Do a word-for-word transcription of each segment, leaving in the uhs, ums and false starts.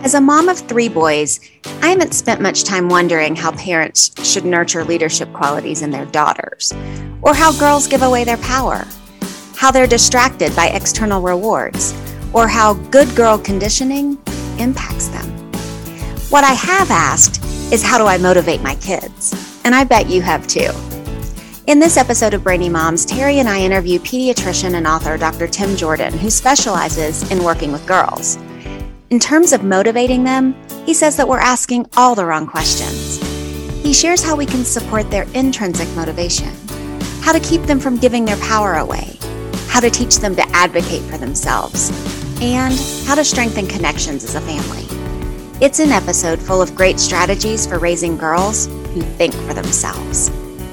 As a mom of three boys, I haven't spent much time wondering how parents should nurture leadership qualities in their daughters, or how girls give away their power, how they're distracted by external rewards, or how good girl conditioning impacts them. What I have asked is, how do I motivate my kids? And I bet you have too. In this episode of Brainy Moms, Terry and I interview pediatrician and author Doctor Tim Jordan, who specializes in working with girls. In terms of motivating them, he says that we're asking all the wrong questions. He shares how we can support their intrinsic motivation, how to keep them from giving their power away, how to teach them to advocate for themselves, and how to strengthen connections as a family. It's an episode full of great strategies for raising girls who think for themselves.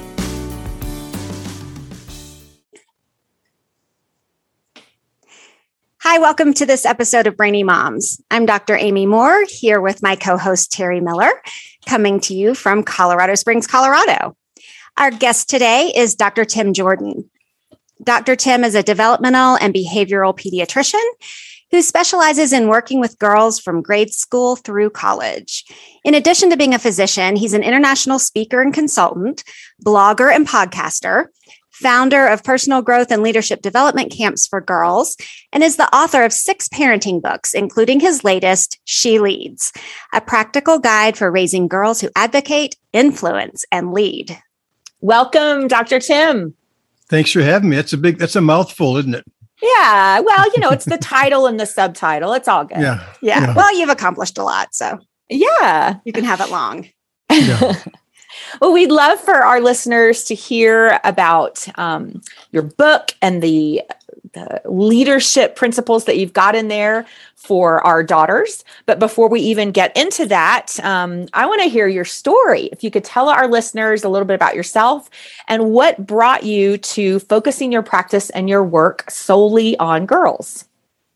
Hi, welcome to this episode of Brainy Moms. I'm Doctor Amy Moore, here with my co-host Terry Miller, coming to you from Colorado Springs, Colorado. Our guest today is Doctor Tim Jordan. Doctor Tim is a developmental and behavioral pediatrician who specializes in working with girls from grade school through college. In addition to being a physician, he's an international speaker and consultant, blogger and podcaster, founder of personal growth and leadership development camps for girls, and is the author of six parenting books, including his latest, She Leads, a practical guide for raising girls who advocate, influence, and lead. Welcome, Doctor Tim. Thanks for having me. That's a big, that's a mouthful, isn't it? Yeah. Well, you know, it's the title and the subtitle. It's all good. Yeah. Yeah. yeah. Well, you've accomplished a lot, so yeah, you can have it long. Yeah. Well, we'd love for our listeners to hear about um, your book and the, the leadership principles that you've got in there for our daughters. But before we even get into that, um, I want to hear your story. If you could tell our listeners a little bit about yourself and what brought you to focusing your practice and your work solely on girls.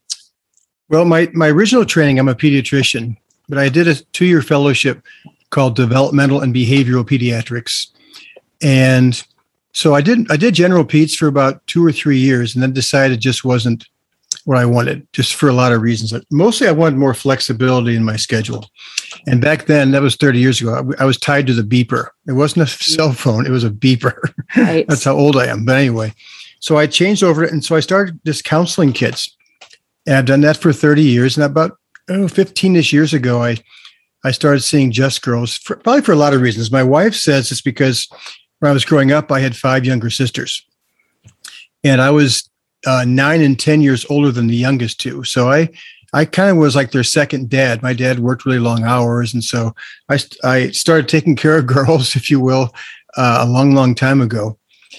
Well, my, my original training, I'm a pediatrician, but I did a two-year fellowship called Developmental and Behavioral Pediatrics. And so I did I did general peds for about two or three years and then decided it just wasn't what I wanted, just for a lot of reasons. Mostly I wanted more flexibility in my schedule. And back then, that was thirty years ago, I, I was tied to the beeper. It wasn't a cell phone, it was a beeper. Right. That's how old I am. But anyway, so I changed over it. And so I started just counseling kids. And I've done that for thirty years. And about oh, fifteen-ish years ago, I I started seeing just girls, for, probably for a lot of reasons. My wife says it's because when I was growing up, I had five younger sisters. And I was uh, nine and ten years older than the youngest two. So I I kind of was like their second dad. My dad worked really long hours. And so I, I started taking care of girls, if you will, uh, a long, long time ago.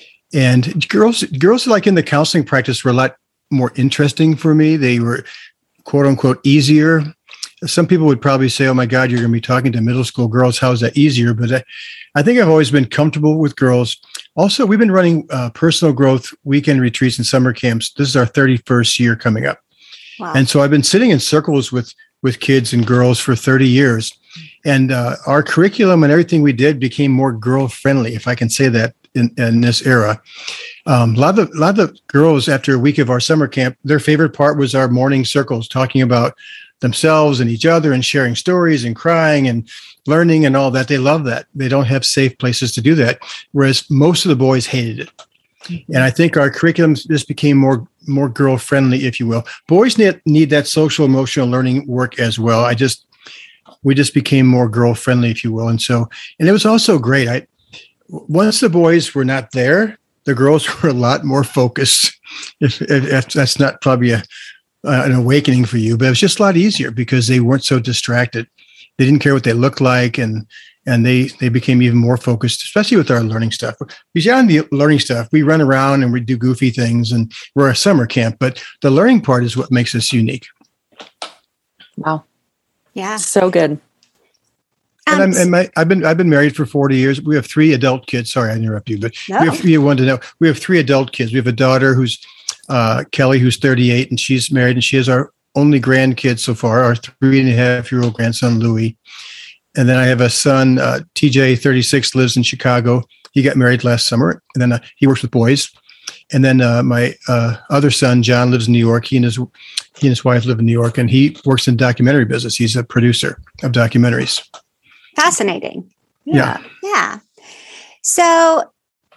And girls, girls like in the counseling practice were a lot more interesting for me. They were, quote unquote, easier. Some people would probably say, oh my God, you're going to be talking to middle school girls. How is that easier? But I, I think I've always been comfortable with girls. Also, we've been running uh, personal growth weekend retreats and summer camps. This is our thirty-first year coming up. Wow. And so I've been sitting in circles with, with kids and girls for thirty years. And uh, our curriculum and everything we did became more girl friendly, if I can say that in, in this era. Um, a lot of the, a lot of the girls, after a week of our summer camp, their favorite part was our morning circles, talking about themselves and each other and sharing stories and crying and learning and all that. They love that. They don't have safe places to do that. Whereas most of the boys hated it. Mm-hmm. And I think our curriculum just became more, more girl friendly, if you will. Boys need, need that social emotional learning work as well. I just, we just became more girl friendly, if you will. And so, and it was also great. I, once the boys were not there, the girls were a lot more focused. If, if, if that's not probably a, Uh, an awakening for you, but it was just a lot easier because they weren't so distracted. They didn't care what they looked like, and and they they became even more focused, especially with our learning stuff. Beyond the learning stuff, we run around and we do goofy things, and we're a summer camp, but the learning part is what makes us unique. Wow. Yeah. So good. And, I'm, and my, I've been I've been married for forty years. We have three adult kids. Sorry, I interrupt you, but no. we have we have one to know. We have three adult kids. We have a daughter who's uh, Kelly, who's thirty-eight, and she's married, and she is our only grandkid so far. Our three and a half year old grandson Louis, and then I have a son uh, T J, thirty-six, lives in Chicago. He got married last summer, and then uh, he works with boys. And then uh, my uh, other son, John, lives in New York. He and his he and his wife live in New York, and he works in the documentary business. He's a producer of documentaries. Fascinating. Yeah. Yeah. So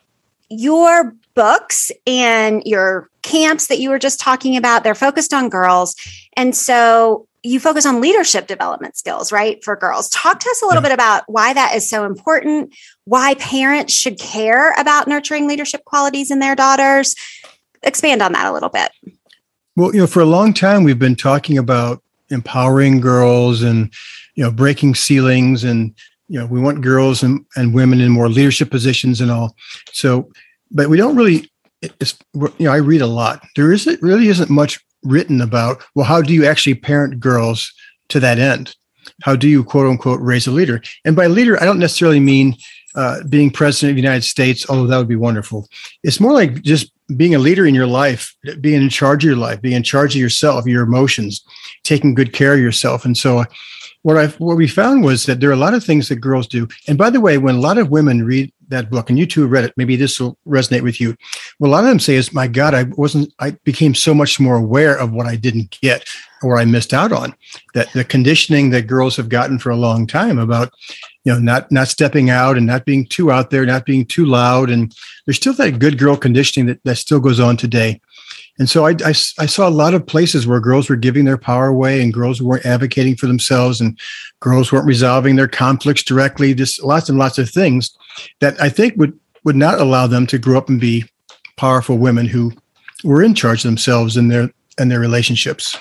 your books and your camps that you were just talking about, they're focused on girls. And so you focus on leadership development skills, right, for girls. Talk to us a little yeah. bit about why that is so important, why parents should care about nurturing leadership qualities in their daughters. Expand on that a little bit. Well, you know, for a long time, we've been talking about empowering girls and, you know, breaking ceilings, and, you know, we want girls and, and women in more leadership positions and all. So, but we don't really, it's, you know, I read a lot. There isn't really isn't much written about, well, how do you actually parent girls to that end? How do you, quote unquote, raise a leader? And by leader, I don't necessarily mean uh, being president of the United States, although that would be wonderful. It's more like just being a leader in your life, being in charge of your life, being in charge of yourself, your emotions, taking good care of yourself. And so what I what we found was that there are a lot of things that girls do. And by the way, when a lot of women read that book, and you two read it, maybe this will resonate with you. What a lot of them say is, my God, I wasn't, I became so much more aware of what I didn't get or I missed out on. That the conditioning that girls have gotten for a long time about, you know, not, not stepping out and not being too out there, not being too loud. And there's still that good girl conditioning that, that still goes on today. And so I, I, I saw a lot of places where girls were giving their power away and girls weren't advocating for themselves and girls weren't resolving their conflicts directly, just lots and lots of things that I think would, would not allow them to grow up and be powerful women who were in charge of themselves and their, and their relationships.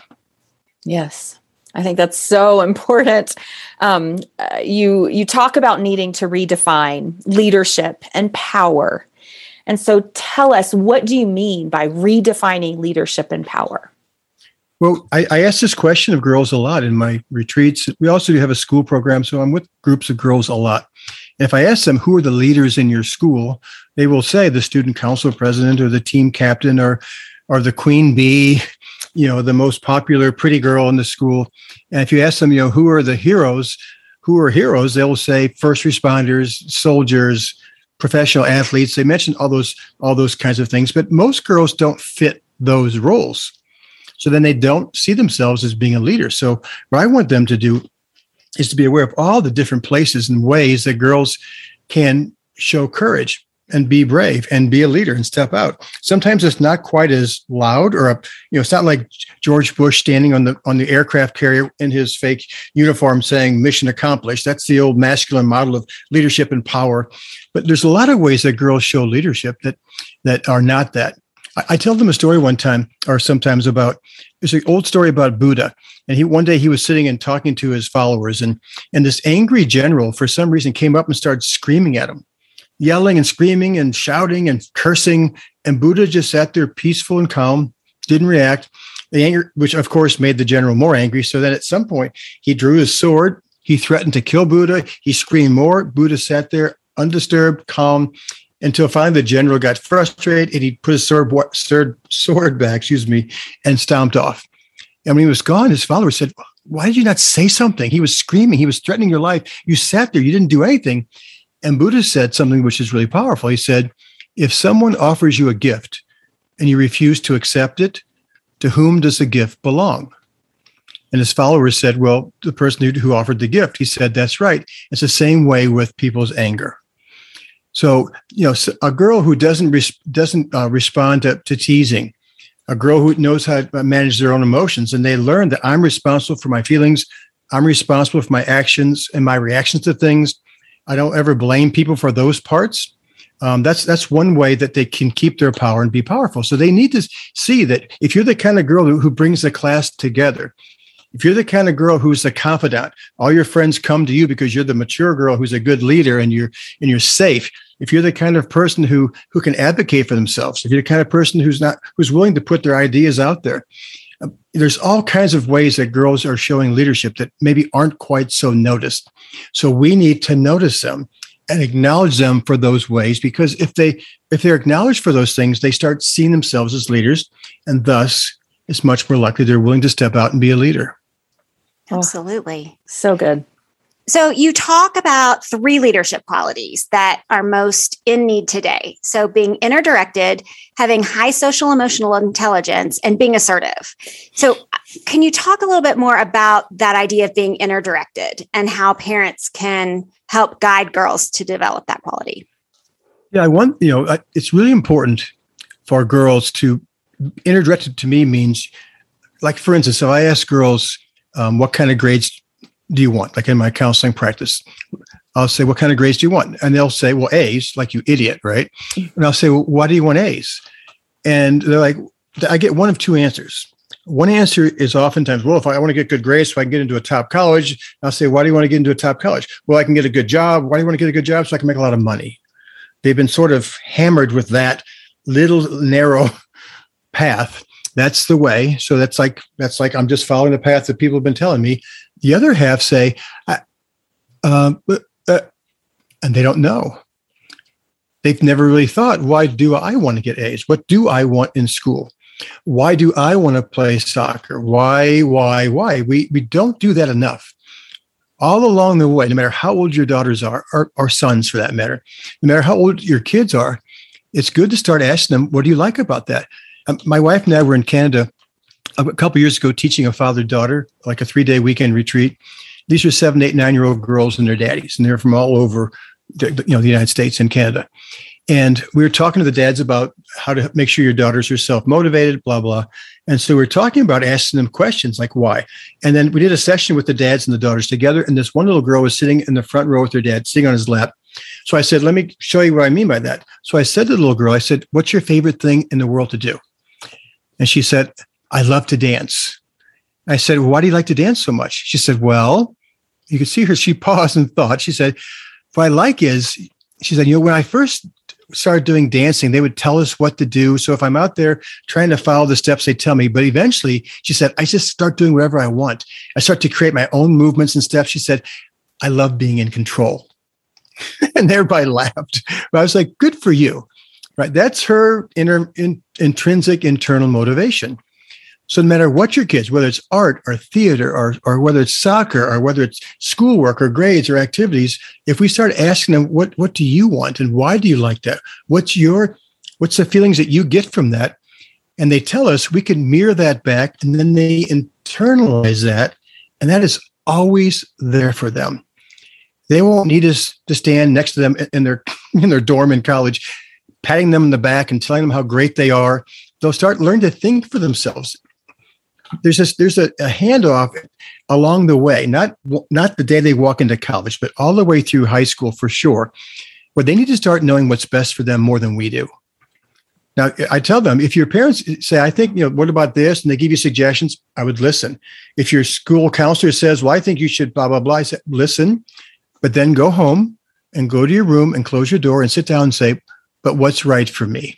Yes. I think that's so important. Um, uh, you, you talk about needing to redefine leadership and power. And so tell us, what do you mean by redefining leadership and power? Well, I, I ask this question of girls a lot in my retreats. We also do have a school program, so I'm with groups of girls a lot. If I ask them, who are the leaders in your school, they will say the student council president or the team captain or, or the queen bee, you know, the most popular pretty girl in the school. And if you ask them, you know, who are the heroes, who are heroes, they'll say first responders, soldiers, professional athletes. They mentioned all those, all those kinds of things, but most girls don't fit those roles. So then they don't see themselves as being a leader. So what I want them to do is to be aware of all the different places and ways that girls can show courage and be brave and be a leader and step out. Sometimes it's not quite as loud, or, you know, it's not like George Bush standing on the on the aircraft carrier in his fake uniform saying mission accomplished. That's the old masculine model of leadership and power. But there's a lot of ways that girls show leadership that that are not that. I, I tell them a story one time, or sometimes about, there's an old story about Buddha. And he one day he was sitting and talking to his followers, and and this angry general, for some reason, came up and started screaming at him, yelling and screaming and shouting and cursing. And Buddha just sat there peaceful and calm, didn't react. The anger, which of course made the general more angry. So then at some point he drew his sword. He threatened to kill Buddha. He screamed more. Buddha sat there undisturbed, calm, until finally the general got frustrated and he put his sword, sword, sword back, excuse me, and stomped off. And when he was gone, his followers said, why did you not say something? He was screaming. He was threatening your life. You sat there. You didn't do anything. And Buddha said something which is really powerful. He said, if someone offers you a gift and you refuse to accept it, to whom does the gift belong? And his followers said, well, the person who, who offered the gift. He said, that's right. It's the same way with people's anger. So, you know, a girl who doesn't res- doesn't uh, respond to, to teasing, a girl who knows how to manage their own emotions, and they learn that I'm responsible for my feelings, I'm responsible for my actions and my reactions to things. I don't ever blame people for those parts. Um, that's that's one way that they can keep their power and be powerful. So they need to see that if you're the kind of girl who, who brings the class together, if you're the kind of girl who's the confidant, all your friends come to you because you're the mature girl who's a good leader and you're and you're safe. If you're the kind of person who who can advocate for themselves, if you're the kind of person who's not who's willing to put their ideas out there, uh, there's all kinds of ways that girls are showing leadership that maybe aren't quite so noticed. So we need to notice them and acknowledge them for those ways, because if they if they're acknowledged for those things, they start seeing themselves as leaders, and thus it's much more likely they're willing to step out and be a leader. Absolutely. Oh, so good. So you talk about three leadership qualities that are most in need today. So being inner-directed, having high social emotional intelligence, and being assertive. So can you talk a little bit more about that idea of being inner-directed and how parents can help guide girls to develop that quality? Yeah, I want, you know, it's really important for girls to, inner-directed to me means, like, for instance, if I ask girls, um, what kind of grades do you want? Like in my counseling practice, I'll say, what kind of grades do you want? And they'll say, well, A's, like you idiot, right? And I'll say, well, why do you want A's? And they're like, I get one of two answers. One answer is oftentimes, well, if I want to get good grades so I can get into a top college, I'll say, why do you want to get into a top college? Well, I can get a good job. Why do you want to get a good job? So I can make a lot of money. They've been sort of hammered with that little narrow path. That's the way. So that's like, that's like, I'm just following the path that people have been telling me. The other half say, uh, uh, uh, and they don't know. They've never really thought, why do I want to get A's? What do I want in school? Why do I want to play soccer? Why, why, why? We we don't do that enough. All along the way, no matter how old your daughters are, or, or sons for that matter, no matter how old your kids are, it's good to start asking them, what do you like about that? Um, my wife and I were in Canada a couple of years ago teaching a father-daughter, like a three-day weekend retreat. These are seven, eight, nine-year-old girls and their daddies, and they're from all over the, you know, the United States and Canada. And we were talking to the dads about how to make sure your daughters are self-motivated, blah, blah. And so we we're talking about asking them questions like why. And then we did a session with the dads and the daughters together. And this one little girl was sitting in the front row with her dad, sitting on his lap. So I said, let me show you what I mean by that. So I said to the little girl, I said, what's your favorite thing in the world to do? And she said, I love to dance. I said, well, why do you like to dance so much? She said, well, you could see her, she paused and thought. She said, what I like is, she said, you know, when I first started doing dancing, they would tell us what to do. So if I'm out there trying to follow the steps they tell me, but eventually, she said, I just start doing whatever I want. I start to create my own movements and steps. She said, I love being in control. And everybody laughed. But I was like, good for you, right? That's her inner, in, intrinsic internal motivation. So no matter what your kids, whether it's art or theater or, or whether it's soccer or whether it's schoolwork or grades or activities, if we start asking them, what, what do you want and why do you like that? What's your, what's the feelings that you get from that? And they tell us, we can mirror that back and then they internalize that. And that is always there for them. They won't need us to stand next to them in their, in their dorm in college, patting them in the back and telling them how great they are. They'll start learning to think for themselves. There's this, there's a, a handoff along the way, not, not the day they walk into college, but all the way through high school for sure, where they need to start knowing what's best for them more than we do. Now, I tell them, if your parents say, I think, you know, what about this? And they give you suggestions, I would listen. If your school counselor says, well, I think you should blah, blah, blah, I say, listen, but then go home and go to your room and close your door and sit down and say, but what's right for me?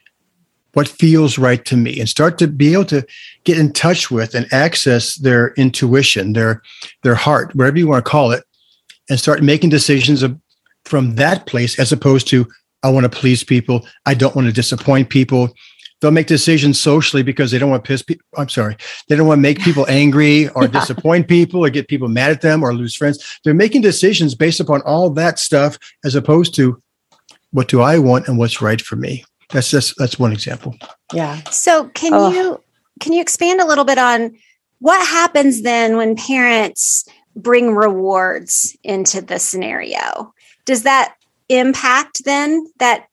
What feels right to me, and start to be able to get in touch with and access their intuition, their, their heart, whatever you want to call it, and start making decisions of, from that place, as opposed to, I want to please people. I don't want to disappoint people. They'll make decisions socially because they don't want to piss people. I'm sorry. They don't want to make people angry or yeah. disappoint people or get people mad at them or lose friends. They're making decisions based upon all that stuff, as opposed to what do I want and what's right for me. That's just, that's one example. Yeah. So can oh. you, can you expand a little bit on what happens then when parents bring rewards into the scenario? Does that impact then that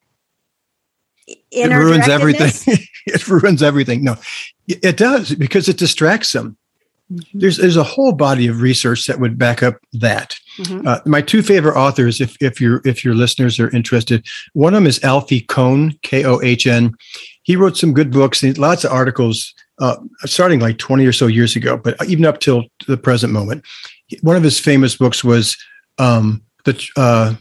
it ruins everything? It ruins everything. No, it does, because it distracts them. Mm-hmm. There's there's a whole body of research that would back up that. Mm-hmm. Uh, my two favorite authors, if if your if your listeners are interested, one of them is Alfie Kohn, K O H N. He wrote some good books and lots of articles, uh, starting like twenty or so years ago, but even up till the present moment. One of his famous books was um, the uh,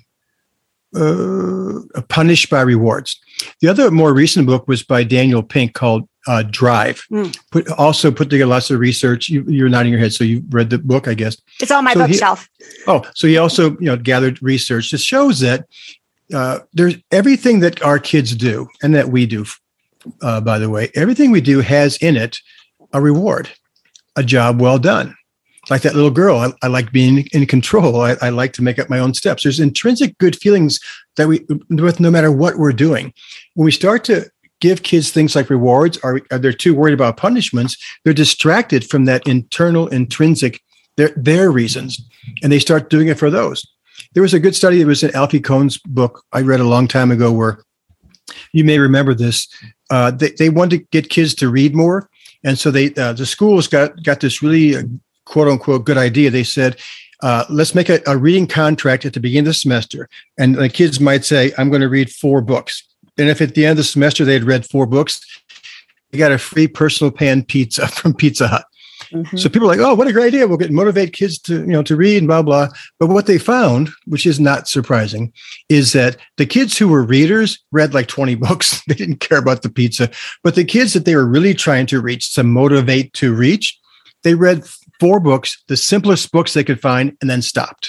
uh, Punished by Rewards. The other more recent book was by Daniel Pink called uh, Drive. Mm. Put, also put together lots of research. You, you're nodding your head, so you read the book, I guess. It's on my so bookshelf. He, oh, so he also you know gathered research that shows that uh, there's everything that our kids do and that we do, uh, by the way, everything we do has in it a reward, a job well done. like that little girl. I, I like being in control. I, I like to make up my own steps. There's intrinsic good feelings that we, with no matter what we're doing. When we start to give kids things like rewards, or, or they're too worried about punishments, they're distracted from that internal, intrinsic, their, their reasons, and they start doing it for those. There was a good study. It was in Alfie Kohn's book I read a long time ago, where you may remember this. Uh, they, they wanted to get kids to read more. And so they uh, the schools got, got this really, uh, quote unquote, good idea. They said, uh, let's make a, a reading contract at the beginning of the semester. And the kids might say, I'm going to read four books. And if at the end of the semester they had read four books, they got a free personal pan pizza from Pizza Hut. Mm-hmm. So people are like, oh, what a great idea. We'll get motivate kids to, you know, to read and blah, blah. But what they found, which is not surprising, is that the kids who were readers read like twenty books. They didn't care about the pizza. But the kids that they were really trying to reach, to motivate to reach, they read four books, the simplest books they could find, and then stopped.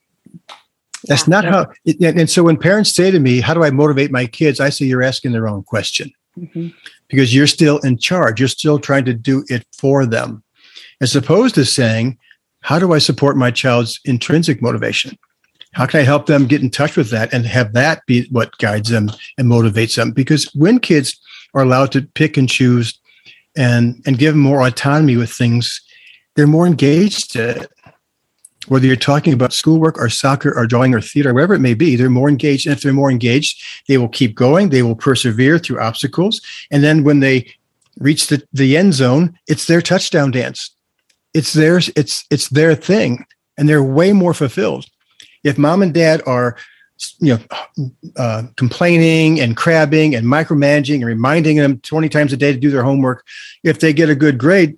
That's yeah, not yeah. how. It, and so when parents say to me, how do I motivate my kids? I say, you're asking the wrong question. Mm-hmm. Because you're still in charge. You're still trying to do it for them. As opposed to saying, how do I support my child's intrinsic motivation? How can I help them get in touch with that and have that be what guides them and motivates them? Because when kids are allowed to pick and choose and, and give them more autonomy with things, they're more engaged in it. Whether you're talking about schoolwork or soccer or drawing or theater, whatever it may be, they're more engaged. And if they're more engaged, they will keep going. They will persevere through obstacles. And then when they reach the, the end zone, it's their touchdown dance. It's theirs. It's it's their thing, and they're way more fulfilled. If mom and dad are, you know, uh, complaining and crabbing and micromanaging and reminding them twenty times a day to do their homework, if they get a good grade,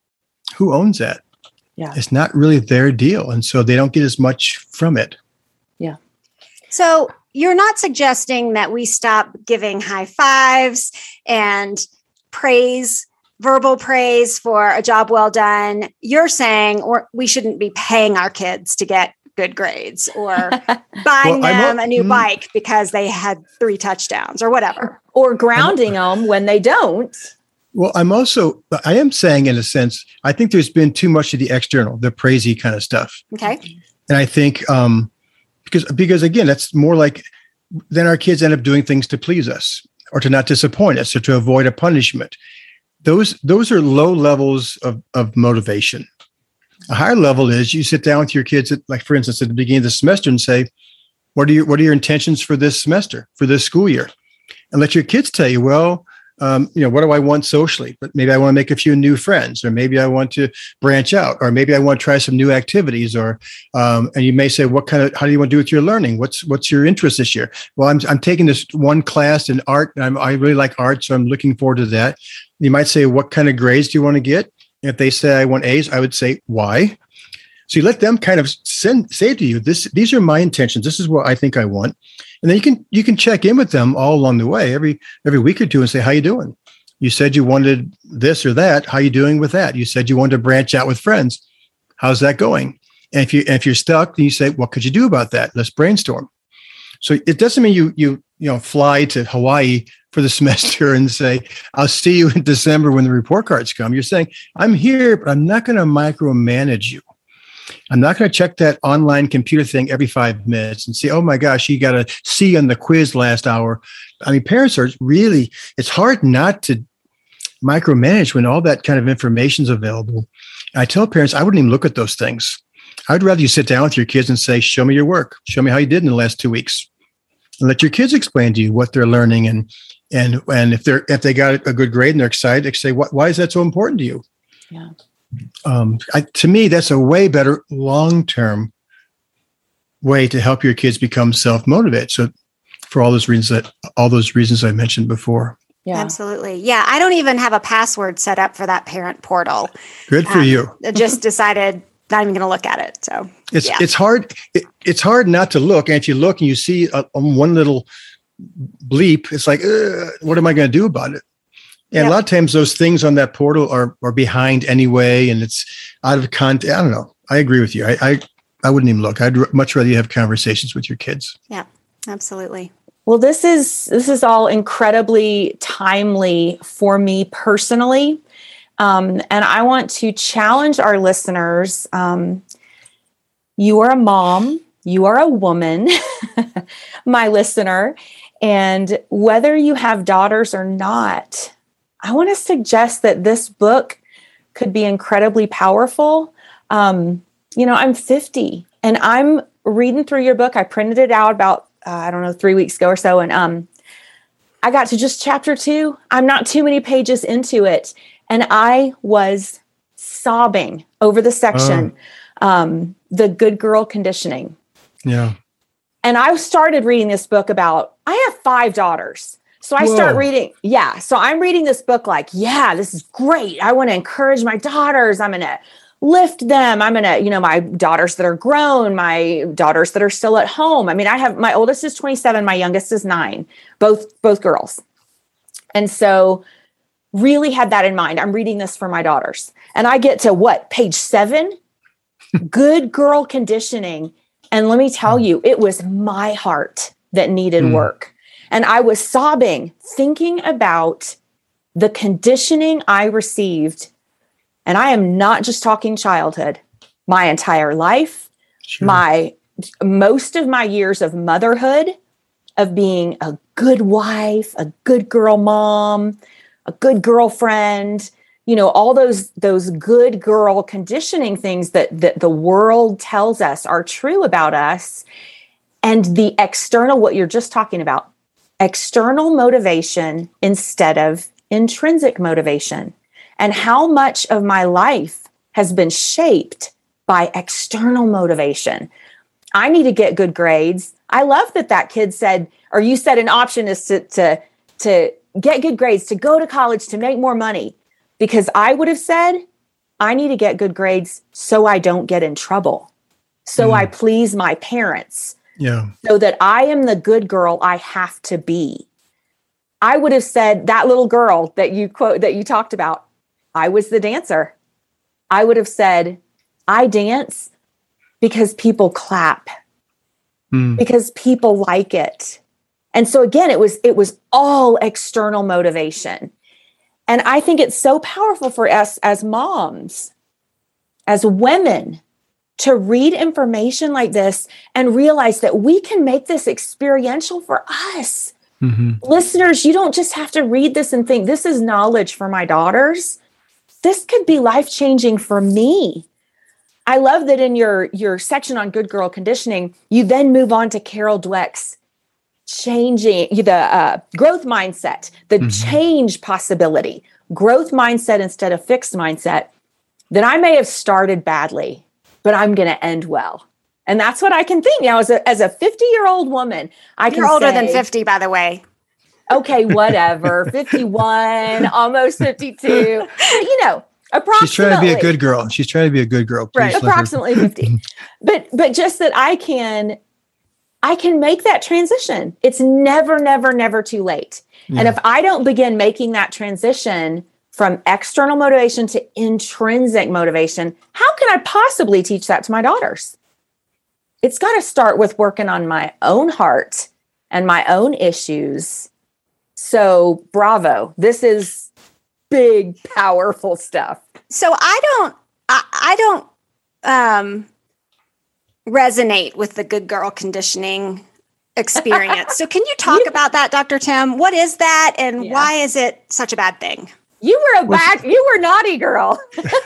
who owns that? Yeah, it's not really their deal, and so they don't get as much from it. Yeah. So you're not suggesting that we stop giving high fives and praise. Verbal praise for a job well done. You're saying or we shouldn't be paying our kids to get good grades or buying well, them a new mm, bike because they had three touchdowns or whatever. Or grounding I'm, them when they don't. Well, I'm also, I am saying in a sense, I think there's been too much of the external, the praisey kind of stuff. Okay. And I think um, because, because again, that's more like then our kids end up doing things to please us or to not disappoint us or to avoid a punishment. Those those are low levels of, of motivation. A higher level is you sit down with your kids, at, like for instance, at the beginning of the semester and say, what are your what are your intentions for this semester, for this school year? And let your kids tell you, well, um, you know, what do I want socially? But maybe I want to make a few new friends, or maybe I want to branch out, or maybe I want to try some new activities, or um, and you may say, what kind of how do you want to do with your learning? What's what's your interest this year? Well, I'm I'm taking this one class in art, and I'm, I really like art, so I'm looking forward to that. You might say, what kind of grades do you want to get? If they say, I want A's, I would say, why? So you let them kind of send, say to you, this, these are my intentions. This is what I think I want. And then you can you can check in with them all along the way, every every week or two, and say, how you doing? You said you wanted this or that. How you doing with that? You said you wanted to branch out with friends. How's that going? And if, you, and if you're stuck, then you say, what could you do about that? Let's brainstorm. So it doesn't mean you you you know fly to Hawaii for the semester and say, I'll see you in December when the report cards come. You're saying, I'm here, but I'm not going to micromanage you. I'm not going to check that online computer thing every five minutes and say, oh my gosh, you got a C on the quiz last hour. I mean, parents are really, it's hard not to micromanage when all that kind of information is available. And I tell parents, I wouldn't even look at those things. I'd rather you sit down with your kids and say, show me your work. Show me how you did in the last two weeks. And let your kids explain to you what they're learning. And and and if they're if they got a good grade and they're excited, they say, what, why is that so important to you? Yeah. Um, I, to me, that's a way better long-term way to help your kids become self-motivated. So for all those reasons that all those reasons I mentioned before. Yeah, absolutely. Yeah. I don't even have a password set up for that parent portal. Good for um, you. I just decided not even going to look at it. So it's, yeah. it's hard. It, it's hard not to look. And if you look and you see a, one little bleep, it's like, what am I going to do about it? And yep. A lot of times those things on that portal are, are behind anyway, and it's out of context. I don't know. I agree with you. I, I, I wouldn't even look. I'd r- much rather you have conversations with your kids. Yeah, absolutely. Well, this is, this is all incredibly timely for me personally. Um, and I want to challenge our listeners. Um, you are a mom, you are a woman, my listener, and whether you have daughters or not, I want to suggest that this book could be incredibly powerful. Um, you know, I'm fifty and I'm reading through your book. I printed it out about, uh, I don't know, three weeks ago or so. And um, I got to just chapter two. I'm not too many pages into it. And I was sobbing over the section, oh. um, the good girl conditioning. Yeah. And I started reading this book about, I have five daughters. So I Whoa. start reading. Yeah. So I'm reading this book like, yeah, this is great. I want to encourage my daughters. I'm going to lift them. I'm going to, you know, my daughters that are grown, my daughters that are still at home. I mean, I have, my oldest is twenty-seven. My youngest is nine, both, both girls. And so really had that in mind. I'm reading this for my daughters. And I get to what? Page seven, good girl conditioning. And let me tell you, it was my heart that needed mm. work. And I was sobbing, thinking about the conditioning I received. And I am not just talking childhood, my entire life, sure. my most of my years of motherhood, of being a good wife, a good girl mom, a good girlfriend, you know, all those those good girl conditioning things that, that the world tells us are true about us. And the external, what you're just talking about, external motivation instead of intrinsic motivation. And how much of my life has been shaped by external motivation. I need to get good grades. I love that that kid said, or you said an option is to, to, to get good grades, to go to college, to make more money. Because I would have said, I need to get good grades so I don't get in trouble. So mm. I please my parents. Yeah. So that I am the good girl I have to be. I would have said that little girl that you quote, that you talked about, I was the dancer. I would have said, I dance because people clap, mm. because people like it. And so again, it was, it was all external motivation. And I think it's so powerful for us as moms, as women, to read information like this and realize that we can make this experiential for us. Mm-hmm. Listeners, you don't just have to read this and think, this is knowledge for my daughters. This could be life-changing for me. I love that in your, your section on good girl conditioning, you then move on to Carol Dweck's changing the uh, growth mindset, the mm-hmm. change possibility, growth mindset instead of fixed mindset. Then I may have started badly, but I'm going to end well. And that's what I can think now as a, as a fifty year old woman. I You're can older say, than fifty, by the way. Okay, whatever. fifty-one, almost fifty-two. But, you know, approximately. She's trying to be a good girl. She's trying to be a good girl. Please Right, approximately fifty. But but just that I can, I can make that transition. It's never, never, never too late. Yeah. And if I don't begin making that transition from external motivation to intrinsic motivation, how can I possibly teach that to my daughters? It's got to start with working on my own heart and my own issues. So bravo. This is big, powerful stuff. So I don't, I, I don't um, resonate with the good girl conditioning experience. So can you talk you, about that, Doctor Tim? What is that, and yeah. why is it such a bad thing? You were a bad, you were naughty girl.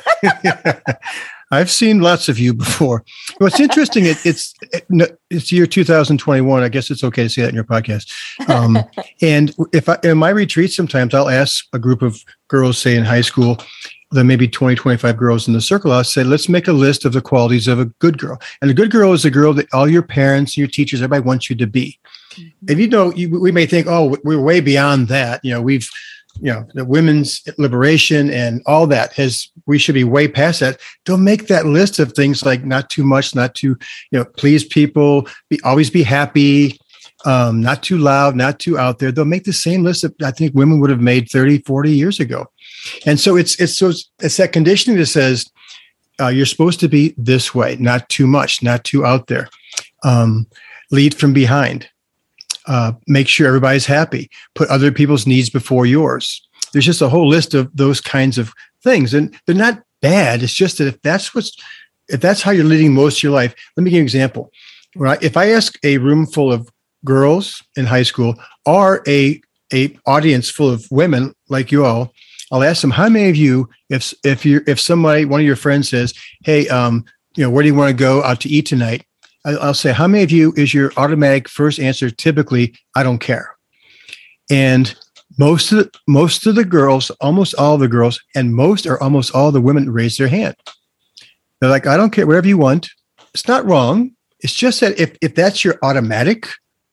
I've seen lots of you before. What's interesting, it, it's it, it's year two thousand twenty-one. I guess it's okay to say that in your podcast. Um, and if I, in my retreats, sometimes I'll ask a group of girls, say in high school, the maybe twenty, twenty-five girls in the circle, I'll say, let's make a list of the qualities of a good girl. And a good girl is a girl that all your parents, your teachers, everybody wants you to be. Mm-hmm. And, you know, you, we may think, oh, we're way beyond that. You know, we've, you know, the women's liberation and all that has, we should be way past that. Don't make that list of things like not too much, not too, you know, please people, be always be happy, um, not too loud, not too out there. They'll make the same list that I think women would have made thirty, forty years ago. And so it's, it's, so it's, it's that conditioning that says, uh, you're supposed to be this way, not too much, not too out there. Um, lead from behind. Uh, make sure everybody's happy. Put other people's needs before yours. There's just a whole list of those kinds of things, and they're not bad. It's just that if that's what's, if that's how you're leading most of your life, let me give you an example. Right? If I ask a room full of girls in high school or a a audience full of women like you all, I'll ask them, how many of you, if if you if somebody, one of your friends says, hey, um, you know, where do you want to go out to eat tonight? I'll say, how many of you is your automatic first answer typically, I don't care? And most of the, most of the girls, almost all the girls, and most or almost all the women raise their hand. They're like, I don't care, whatever you want. It's not wrong. It's just that if, if that's your automatic,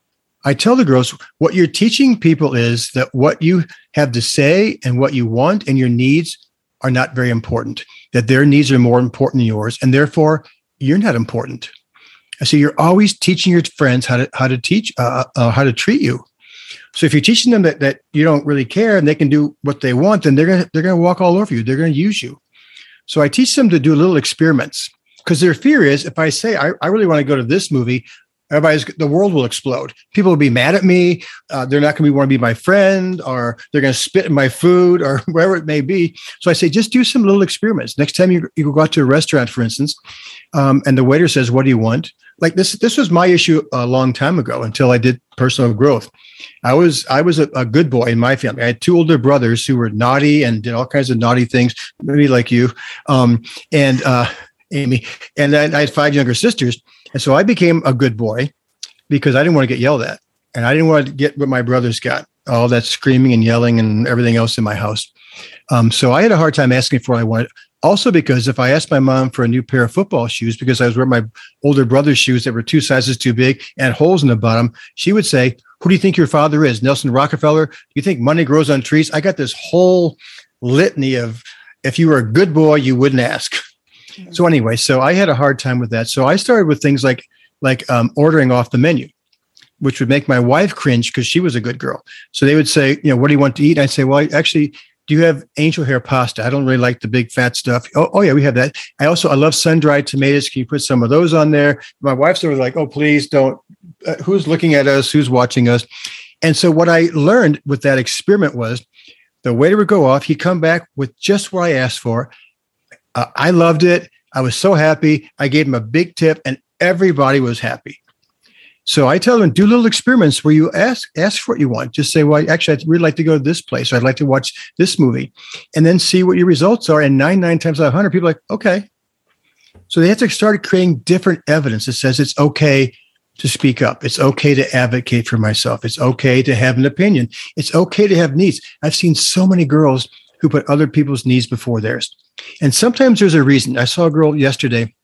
I tell the girls, what you're teaching people is that what you have to say and what you want and your needs are not very important, that their needs are more important than yours, and therefore you're not important. So you're always teaching your friends how to how to teach uh, uh, how to treat you. So if you're teaching them that that you don't really care and they can do what they want, then they're gonna they're gonna walk all over you. They're gonna use you. So I teach them to do little experiments, because their fear is, if I say I, I really want to go to this movie, everybody's the world will explode. People will be mad at me. Uh, they're not going to want to be my friend, or they're going to spit in my food, or wherever it may be. So I say, just do some little experiments. Next time you, you go out to a restaurant, for instance, um, and the waiter says, what do you want? Like this, this was my issue a long time ago until I did personal growth. I was, I was a, a good boy in my family. I had two older brothers who were naughty and did all kinds of naughty things, maybe like you, um, and uh, Amy. And then I had five younger sisters. And so I became a good boy because I didn't want to get yelled at. And I didn't want to get what my brothers got, all that screaming and yelling and everything else in my house. Um, so I had a hard time asking for what I wanted. Also because if I asked my mom for a new pair of football shoes, because I was wearing my older brother's shoes that were two sizes too big and had holes in the bottom, she would say, who do you think your father is? Nelson Rockefeller? Do you think money grows on trees? I got this whole litany of, if you were a good boy, you wouldn't ask. So anyway, so I had a hard time with that. So I started with things like like um, ordering off the menu, which would make my wife cringe because she was a good girl. So they would say, you know, what do you want to eat? And I'd say, well, actually, do you have angel hair pasta? I don't really like the big fat stuff. Oh, oh yeah, we have that. I also, I love sun-dried tomatoes. Can you put some of those on there? My wife's sort of like, oh, please don't. Uh, who's looking at us? Who's watching us? And so what I learned with that experiment was the waiter would go off. He'd come back with just what I asked for. Uh, I loved it. I was so happy. I gave him a big tip and everybody was happy. So I tell them, do little experiments where you ask ask for what you want. Just say, well, actually, I'd really like to go to this place. Or I'd like to watch this movie, and then see what your results are. And nine, nine times out of a hundred, people are like, okay. So they have to start creating different evidence that says it's okay to speak up. It's okay to advocate for myself. It's okay to have an opinion. It's okay to have needs. I've seen so many girls who put other people's needs before theirs. And sometimes there's a reason. I saw a girl yesterday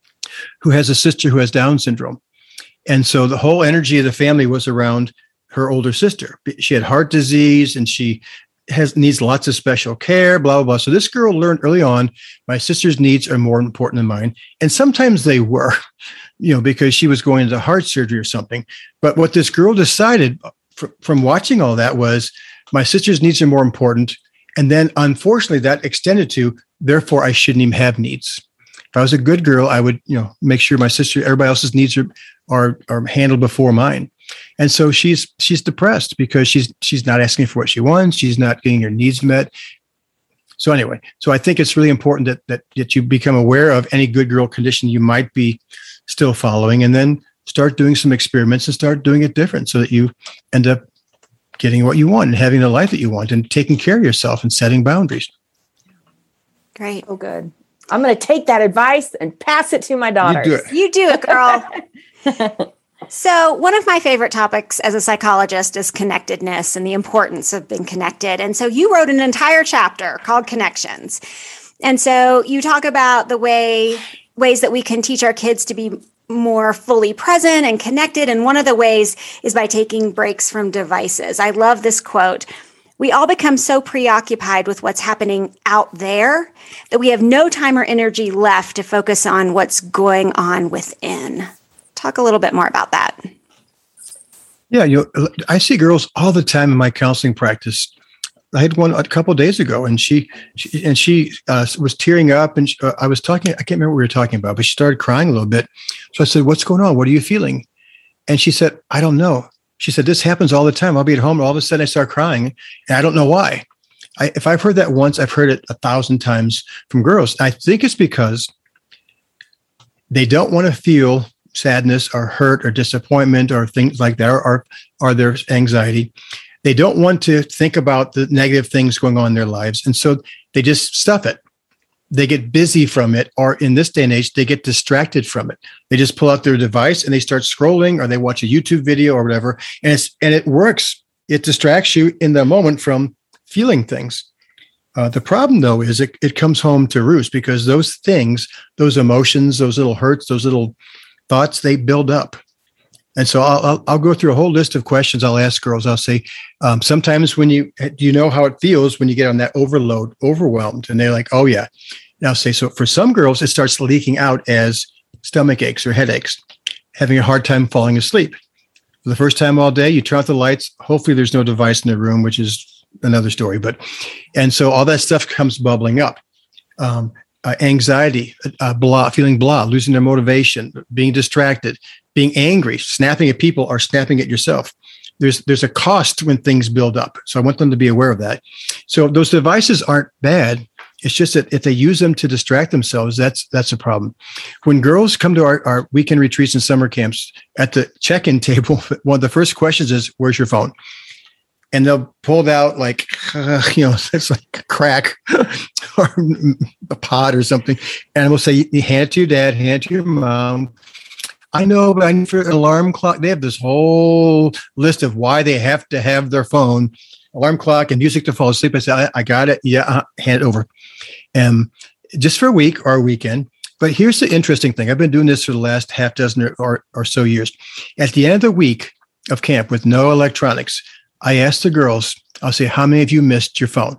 who has a sister who has Down syndrome. And so the whole energy of the family was around her older sister. She had heart disease and she has needs lots of special care, blah, blah, blah. So this girl learned early on, my sister's needs are more important than mine. And sometimes they were, you know, because she was going into heart surgery or something. But what this girl decided fr- from watching all that was my sister's needs are more important. And then unfortunately that extended to, therefore I shouldn't even have needs. If I was a good girl, I would, you know, make sure my sister, everybody else's needs are, are, are handled before mine. And so she's, she's depressed because she's, she's not asking for what she wants. She's not getting her needs met. So anyway, so I think it's really important that, that, that you become aware of any good girl condition you might be still following, and then start doing some experiments and start doing it different so that you end up getting what you want and having the life that you want and taking care of yourself and setting boundaries. Great. Oh, good. I'm going to take that advice and pass it to my daughters. You do it, You do it, girl. So one of my favorite topics as a psychologist is connectedness and the importance of being connected. And so you wrote an entire chapter called Connections. And so you talk about the way ways that we can teach our kids to be more fully present and connected. And one of the ways is by taking breaks from devices. I love this quote. We all become so preoccupied with what's happening out there that we have no time or energy left to focus on what's going on within. Talk a little bit more about that. Yeah, you know, I see girls all the time in my counseling practice. I had one a couple of days ago, and she, she and she uh, was tearing up, and she, uh, I was talking. I can't remember what we were talking about, but she started crying a little bit. So I said, "What's going on? What are you feeling?" And she said, "I don't know." She said, "This happens all the time. I'll be at home, and all of a sudden I start crying, and I don't know why." I, if I've heard that once, I've heard it a thousand times from girls. I think it's because they don't want to feel sadness or hurt or disappointment or things like that, or, or, or their anxiety. They don't want to think about the negative things going on in their lives. And so they just stuff it. They get busy from it, or in this day and age, they get distracted from it. They just pull out their device and they start scrolling, or they watch a YouTube video or whatever. And it's, and it works. It distracts you in the moment from feeling things. Uh, the problem, though, is it, it comes home to roost, because those things, those emotions, those little hurts, those little thoughts, they build up. And so I'll, I'll, I'll go through a whole list of questions I'll ask girls. I'll say, um, sometimes when you, do you know how it feels when you get on that overload, overwhelmed? And they're like, oh, yeah. And I'll say, so for some girls, it starts leaking out as stomach aches or headaches, having a hard time falling asleep. For the first time all day, you turn off the lights. Hopefully there's no device in the room, which is another story. But, and so all that stuff comes bubbling up. Um, uh, anxiety, uh, blah, feeling blah, losing their motivation, being distracted, being angry, snapping at people, or snapping at yourself. There's, there's a cost when things build up. So I want them to be aware of that. So those devices aren't bad. It's just that if they use them to distract themselves, that's that's a problem. When girls come to our, our weekend retreats and summer camps, at the check-in table, one of the first questions is, where's your phone? And they'll pull it out like, uh, you know, it's like a crack or a pot or something. And we'll say, you hand it to your dad, hand it to your mom. I know, but I need for an alarm clock. They have this whole list of why they have to have their phone, alarm clock and music to fall asleep. I say, I, I got it. Yeah, uh, hand it over. Um, just for a week or a weekend. But here's the interesting thing. I've been doing this for the last half dozen or, or, or so years. At the end of the week of camp with no electronics, I ask the girls, I'll say, how many of you missed your phone?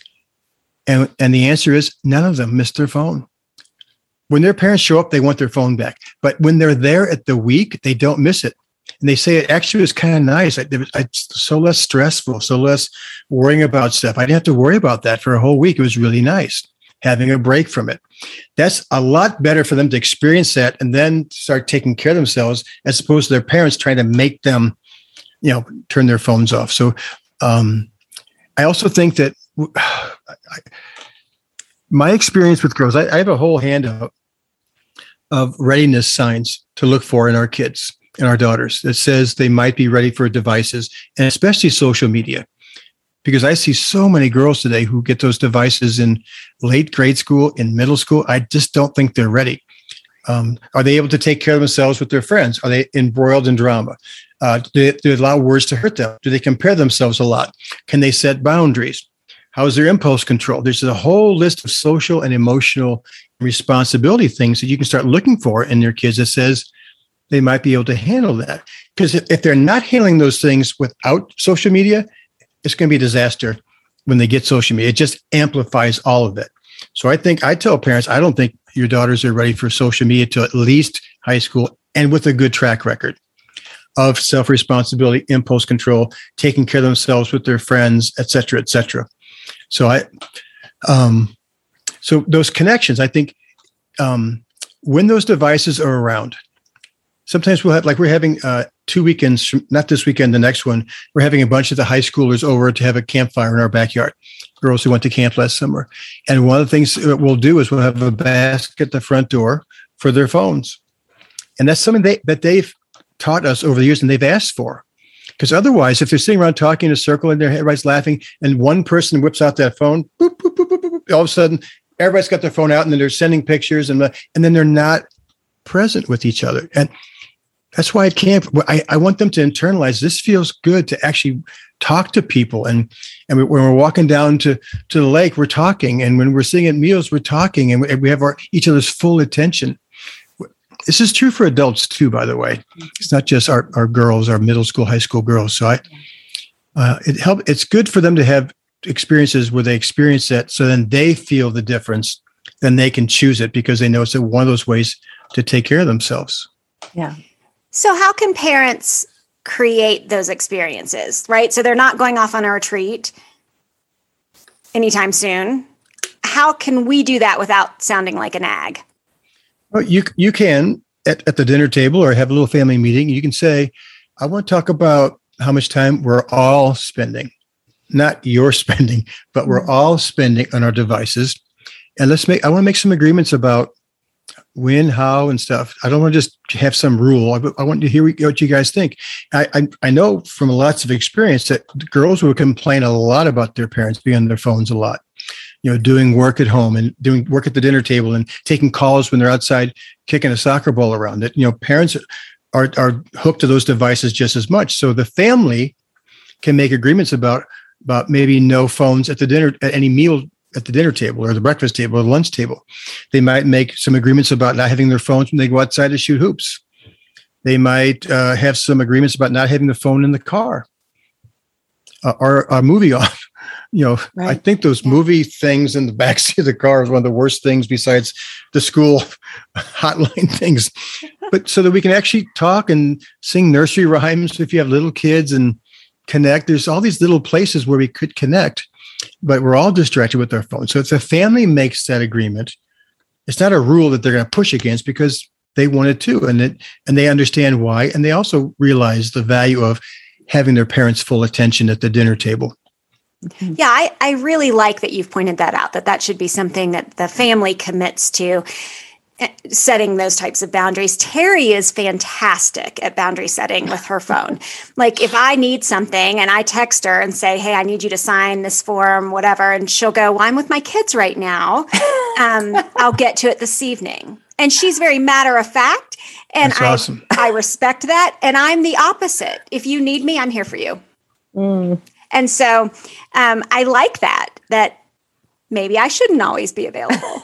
And, and the answer is none of them missed their phone. When their parents show up, they want their phone back. But when they're there at the week, they don't miss it. And they say it actually was kind of nice. I, it was, it's so less stressful, so less worrying about stuff. I didn't have to worry about that for a whole week. It was really nice having a break from it. That's a lot better for them to experience that and then start taking care of themselves, as opposed to their parents trying to make them, you know, turn their phones off. So um, I also think that I, my experience with girls, I, I have a whole handout of readiness signs to look for in our kids and our daughters that says they might be ready for devices, and especially social media. Because I see so many girls today who get those devices in late grade school, in middle school. I just don't think they're ready. Um, are they able to take care of themselves with their friends? Are they embroiled in drama? Uh, do, they, do they allow words to hurt them? Do they compare themselves a lot? Can they set boundaries? How is their impulse control? There's a whole list of social and emotional responsibility things that you can start looking for in your kids that says they might be able to handle that. Because if, if they're not handling those things without social media, it's going to be a disaster when they get social media. It just amplifies all of it. So I think I tell parents, I don't think your daughters are ready for social media till at least high school, and with a good track record of self-responsibility, impulse control, taking care of themselves with their friends, et cetera, et cetera. So I, um, so those connections, I think, um, when those devices are around, sometimes we'll have, like we're having uh, two weekends, not this weekend, the next one, we're having a bunch of the high schoolers over to have a campfire in our backyard, girls who went to camp last summer. And one of the things that we'll do is we'll have a basket at the front door for their phones. And that's something they, that they've taught us over the years and they've asked for. Because otherwise, if they're sitting around talking in a circle and everybody's laughing and one person whips out that phone, boop, boop, boop, boop, boop, all of a sudden, everybody's got their phone out and then they're sending pictures and, and then they're not present with each other. And that's why at camp, I, I want them to internalize this feels good to actually talk to people. And, and when we're walking down to, to the lake, we're talking. And when we're sitting at meals, we're talking and we have our each other's full attention. This is true for adults too, by the way. It's not just our, our girls, our middle school, high school girls. So I, uh, it help. It's good for them to have experiences where they experience that. So then they feel the difference. Then they can choose it because they know it's one of those ways to take care of themselves. Yeah. So how can parents create those experiences, right? So they're not going off on a retreat anytime soon. How can we do that without sounding like a nag? Well, you you can at, at the dinner table or have a little family meeting. You can say, I want to talk about how much time we're all spending not your spending, but we're all spending on our devices. And let's make, I want to make some agreements about when, how, and stuff. I don't want to just have some rule. I, I want to hear what you guys think. I, I I know from lots of experience that girls will complain a lot about their parents being on their phones a lot, you know, doing work at home and doing work at the dinner table and taking calls when they're outside kicking a soccer ball around. That, you know, parents are are hooked to those devices just as much. So the family can make agreements about about maybe no phones at the dinner, at any meal at the dinner table or the breakfast table or the lunch table. They might make some agreements about not having their phones when they go outside to shoot hoops. They might uh, have some agreements about not having the phone in the car uh, or a movie off. You know, right. I think those yeah. movie things in the backseat of the car is one of the worst things besides the school hotline things. But so that we can actually talk and sing nursery rhymes if you have little kids and connect. There's all these little places where we could connect, but we're all distracted with our phones. So if the family makes that agreement, it's not a rule that they're going to push against because they want it too. And it, and they understand why. And they also realize the value of having their parents' full attention at the dinner table. Yeah, I, I really like that you've pointed that out, that that should be something that the family commits to, setting those types of boundaries. Terry is fantastic at boundary setting with her phone. Like if I need something and I text her and say, hey, I need you to sign this form, whatever, and she'll go, well, I'm with my kids right now. Um, I'll get to it this evening. And she's very matter of fact. And That's I, awesome. I respect that. And I'm the opposite. If you need me, I'm here for you. Mm. And so um, I like that, that maybe I shouldn't always be available.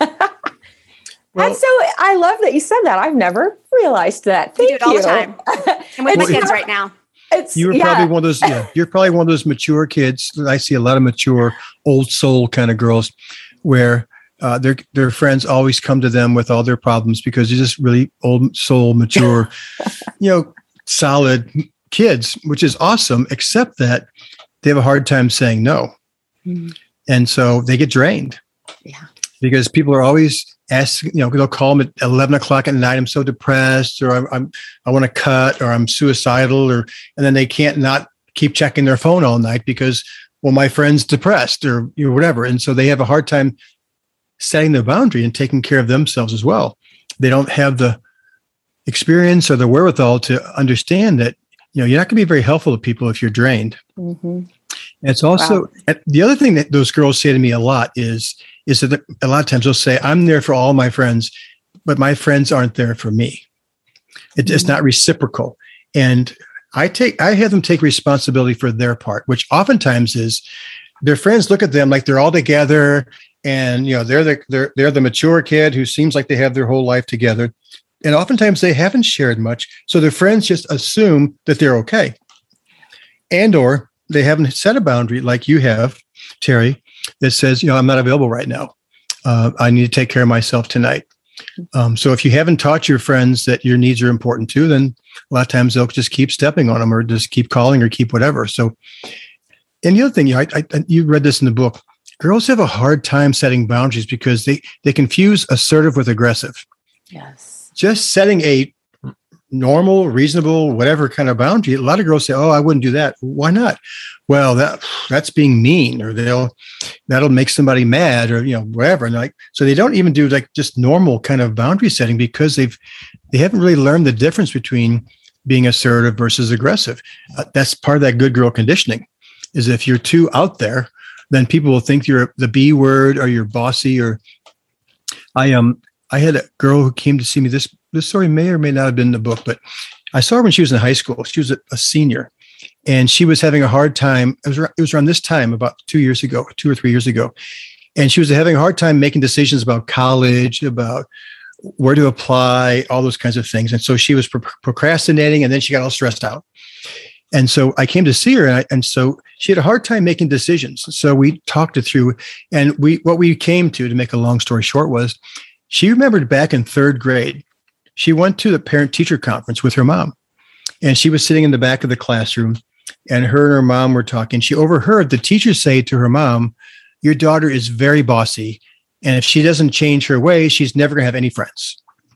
Well, and so I love that you said that. I've never realized that. Thank you do it all you. the time. I'm with my kids right now. It's, you were yeah. probably one of those, yeah, you're probably one of those mature kids. I see a lot of mature, old soul kind of girls where uh, their their friends always come to them with all their problems because they're just really old soul, mature, you know, solid kids, which is awesome, except that they have a hard time saying no. Mm-hmm. And so they get drained. Yeah. Because people are always asking, you know, they'll call them at eleven o'clock at night. I'm so depressed, or I'm, I'm I want to cut, or I'm suicidal, or, and then they can't not keep checking their phone all night because, well, my friend's depressed or, you know, whatever. And so they have a hard time setting their boundary and taking care of themselves as well. They don't have the experience or the wherewithal to understand that, you know, you're not going to be very helpful to people if you're drained. Mm-hmm. It's also, wow. The other thing that those girls say to me a lot is, is that a lot of times they'll say, I'm there for all my friends, but my friends aren't there for me. It, mm-hmm. It's not reciprocal. And I take, I have them take responsibility for their part, which oftentimes is their friends look at them like they're all together and, you know, they're the, they're, they're the mature kid who seems like they have their whole life together. And oftentimes they haven't shared much. So their friends just assume that they're okay. And, or they haven't set a boundary like you have, Terry, that says, you know, I'm not available right now. Uh, I need to take care of myself tonight. Um, so if you haven't taught your friends that your needs are important too, then a lot of times they'll just keep stepping on them or just keep calling or keep whatever. So, and the other thing, you, know, I, I, you read this in the book, girls have a hard time setting boundaries because they, they confuse assertive with aggressive. Yes. Just setting a normal, reasonable, whatever kind of boundary. A lot of girls say, oh, I wouldn't do that. Why not? Well, that that's being mean, or they'll, that'll make somebody mad, or, you know, whatever. And like, so they don't even do like just normal kind of boundary setting because they've, they haven't really learned the difference between being assertive versus aggressive. Uh, that's part of that good girl conditioning, is if you're too out there, then people will think you're the B word or you're bossy. Or I, um, I had a girl who came to see me. This, this story may or may not have been in the book, but I saw her when she was in high school. She was a, a senior. And she was having a hard time. It was, it was around this time, about two years ago, two or three years ago. And she was having a hard time making decisions about college, about where to apply, all those kinds of things. And so she was pro- procrastinating, and then she got all stressed out. And so I came to see her, and, I, and so she had a hard time making decisions. So we talked it through, and we what we came to, to make a long story short, was she remembered back in third grade, she went to the parent-teacher conference with her mom. And she was sitting in the back of the classroom, and her and her mom were talking. She overheard the teacher say to her mom, your daughter is very bossy, and if she doesn't change her ways, she's never going to have any friends.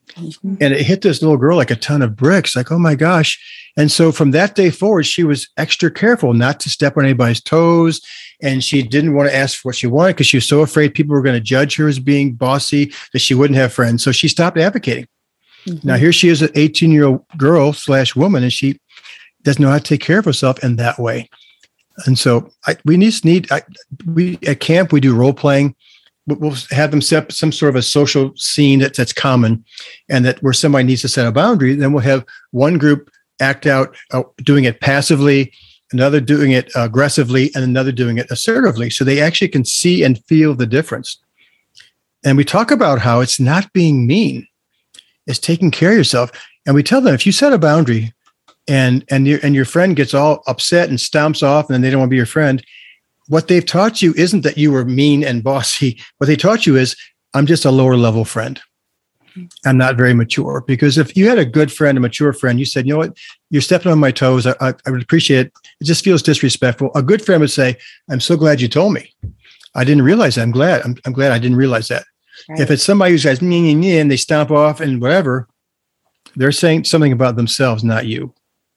Mm-hmm. And it hit this little girl like a ton of bricks, like, oh my gosh. And so from that day forward, she was extra careful not to step on anybody's toes. And she didn't want to ask for what she wanted because she was so afraid people were going to judge her as being bossy that she wouldn't have friends. So she stopped advocating. Mm-hmm. Now here she is, an eighteen-year-old girl slash woman, and she doesn't know how to take care of herself in that way. And so I, we just need, I, we at camp, we do role playing. We'll have them set up some sort of a social scene that, that's common and that where somebody needs to set a boundary. Then we'll have one group act out uh, doing it passively, another doing it aggressively, and another doing it assertively. So they actually can see and feel the difference. And we talk about how it's not being mean. It's taking care of yourself. And we tell them, if you set a boundary and, and, your, and your friend gets all upset and stomps off and then they don't want to be your friend, what they've taught you isn't that you were mean and bossy. What they taught you is, I'm just a lower level friend. I'm not very mature. Because if you had a good friend, a mature friend, you said, you know what, you're stepping on my toes. I, I, I would appreciate it. It just feels disrespectful. A good friend would say, I'm so glad you told me. I didn't realize that. I'm glad. I'm, I'm glad I didn't realize that. Right. If it's somebody who says, nee, nee, nee, and they stomp off and whatever, they're saying something about themselves, not you.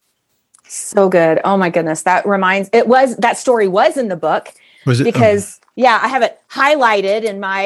So good. Oh my goodness. That reminds, it was, that story was in the book. Was it? Because oh. yeah, I have it highlighted in my,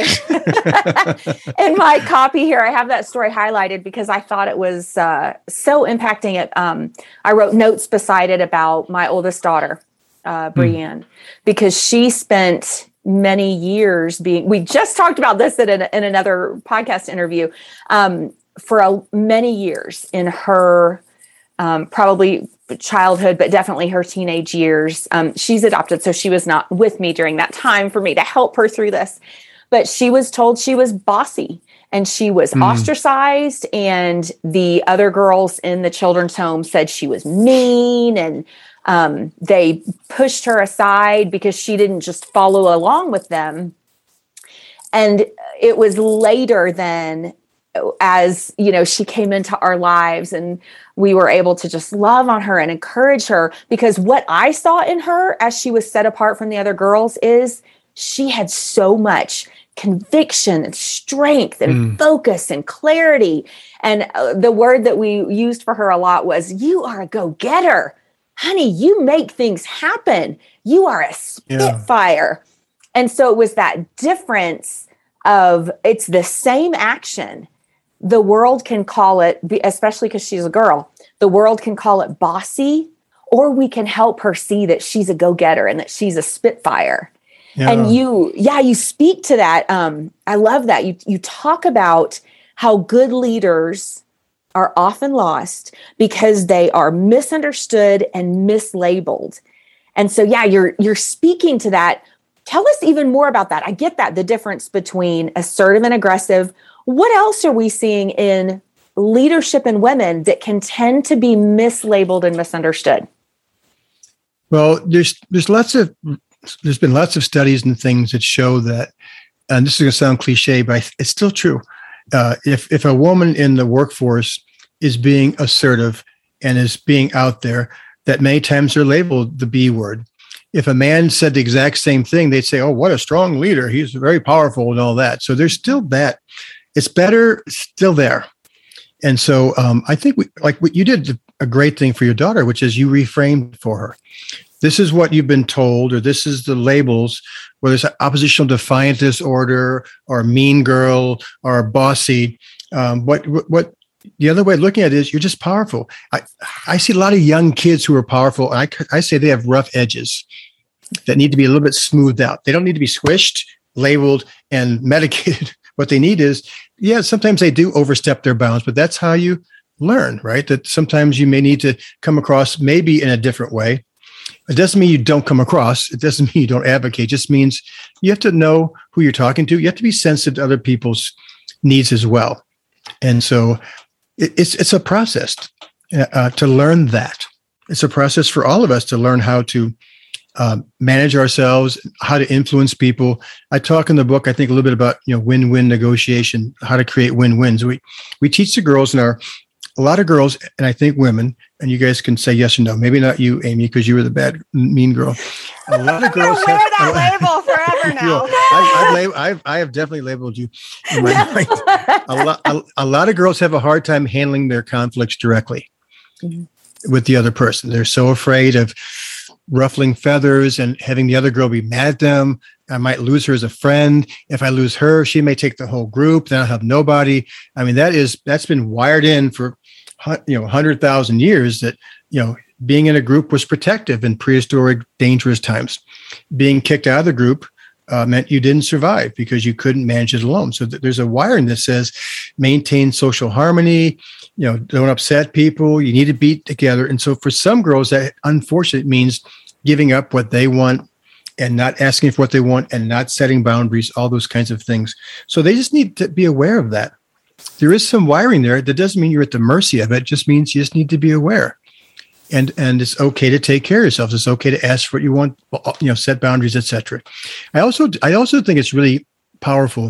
in my copy here. I have that story highlighted because I thought it was uh, so impacting it. Um, I wrote notes beside it about my oldest daughter, uh, Brianne, mm. because she spent many years being, we just talked about this in, an, in another podcast interview, um, for a, many years in her um, probably childhood, but definitely her teenage years. Um, she's adopted, so she was not with me during that time for me to help her through this. But she was told she was bossy and she was mm. ostracized. And the other girls in the children's home said she was mean, and um, they pushed her aside because she didn't just follow along with them. And it was later then, as you know, she came into our lives and we were able to just love on her and encourage her, because what I saw in her as she was set apart from the other girls is she had so much conviction and strength and mm. focus and clarity. And uh, the word that we used for her a lot was, you are a go-getter. Honey, you make things happen. You are a spitfire. Yeah. And so it was that difference of, it's the same action. The world can call it, especially because she's a girl, the world can call it bossy, or we can help her see that she's a go-getter and that she's a spitfire. Yeah. And you, yeah, you speak to that. Um, I love that. You, you talk about how good leaders are often lost because they are misunderstood and mislabeled. And so, yeah, you're, you're speaking to that. Tell us even more about that. I get that, the difference between assertive and aggressive. What else are we seeing in leadership in women that can tend to be mislabeled and misunderstood? Well, there's there's lots of there's been lots of studies and things that show that, and this is going to sound cliche, but it's still true. Uh, if if a woman in the workforce is being assertive and is being out there, that many times they're labeled the B word. If a man said the exact same thing, they'd say, "Oh, what a strong leader! He's very powerful," and all that. So there's still that. It's better still there. And so um, I think we, like what you did a great thing for your daughter, which is you reframed for her. This is what you've been told, or this is the labels, whether it's oppositional defiant disorder or mean girl or bossy. Um, what, what the other way of looking at it is you're just powerful. I, I see a lot of young kids who are powerful. And I, I say they have rough edges that need to be a little bit smoothed out. They don't need to be squished, labeled, and medicated. What they need is, yeah, sometimes they do overstep their bounds, but that's how you learn, right? That sometimes you may need to come across maybe in a different way. It doesn't mean you don't come across. It doesn't mean you don't advocate. It just means you have to know who you're talking to. You have to be sensitive to other people's needs as well. And so it, it's it's a process uh, to learn that. It's a process for all of us to learn how to Uh, manage ourselves, how to influence people. I talk in the book, I think, a little bit about, you know, win-win negotiation, how to create win-wins. We we teach the girls in our a lot of girls, and I think women, and you guys can say yes or no. Maybe not you, Amy, because you were the bad, mean girl. A lot of girls wear have, that label forever now. You know, I, I've, lab- I've, I have definitely labeled you. In my mind. A, lot, a, a lot of girls have a hard time handling their conflicts directly mm-hmm. with the other person. They're so afraid of ruffling feathers and having the other girl be mad at them. I might lose her as a friend. If I lose her, she may take the whole group. Then I'll have nobody. I mean, that is, that's been wired in for, you know, one hundred thousand years that, you know, being in a group was protective in prehistoric, dangerous times. Being kicked out of the group uh, meant you didn't survive because you couldn't manage it alone. So th- there's a wiring that says maintain social harmony, you know, don't upset people. You need to be together. And so for some girls, that unfortunately means giving up what they want and not asking for what they want and not setting boundaries, all those kinds of things. So they just need to be aware of that. There is some wiring there. That doesn't mean you're at the mercy of it. It just means you just need to be aware. And and it's okay to take care of yourselves. It's okay to ask for what you want, you know, set boundaries, et cetera. I also I also think it's really powerful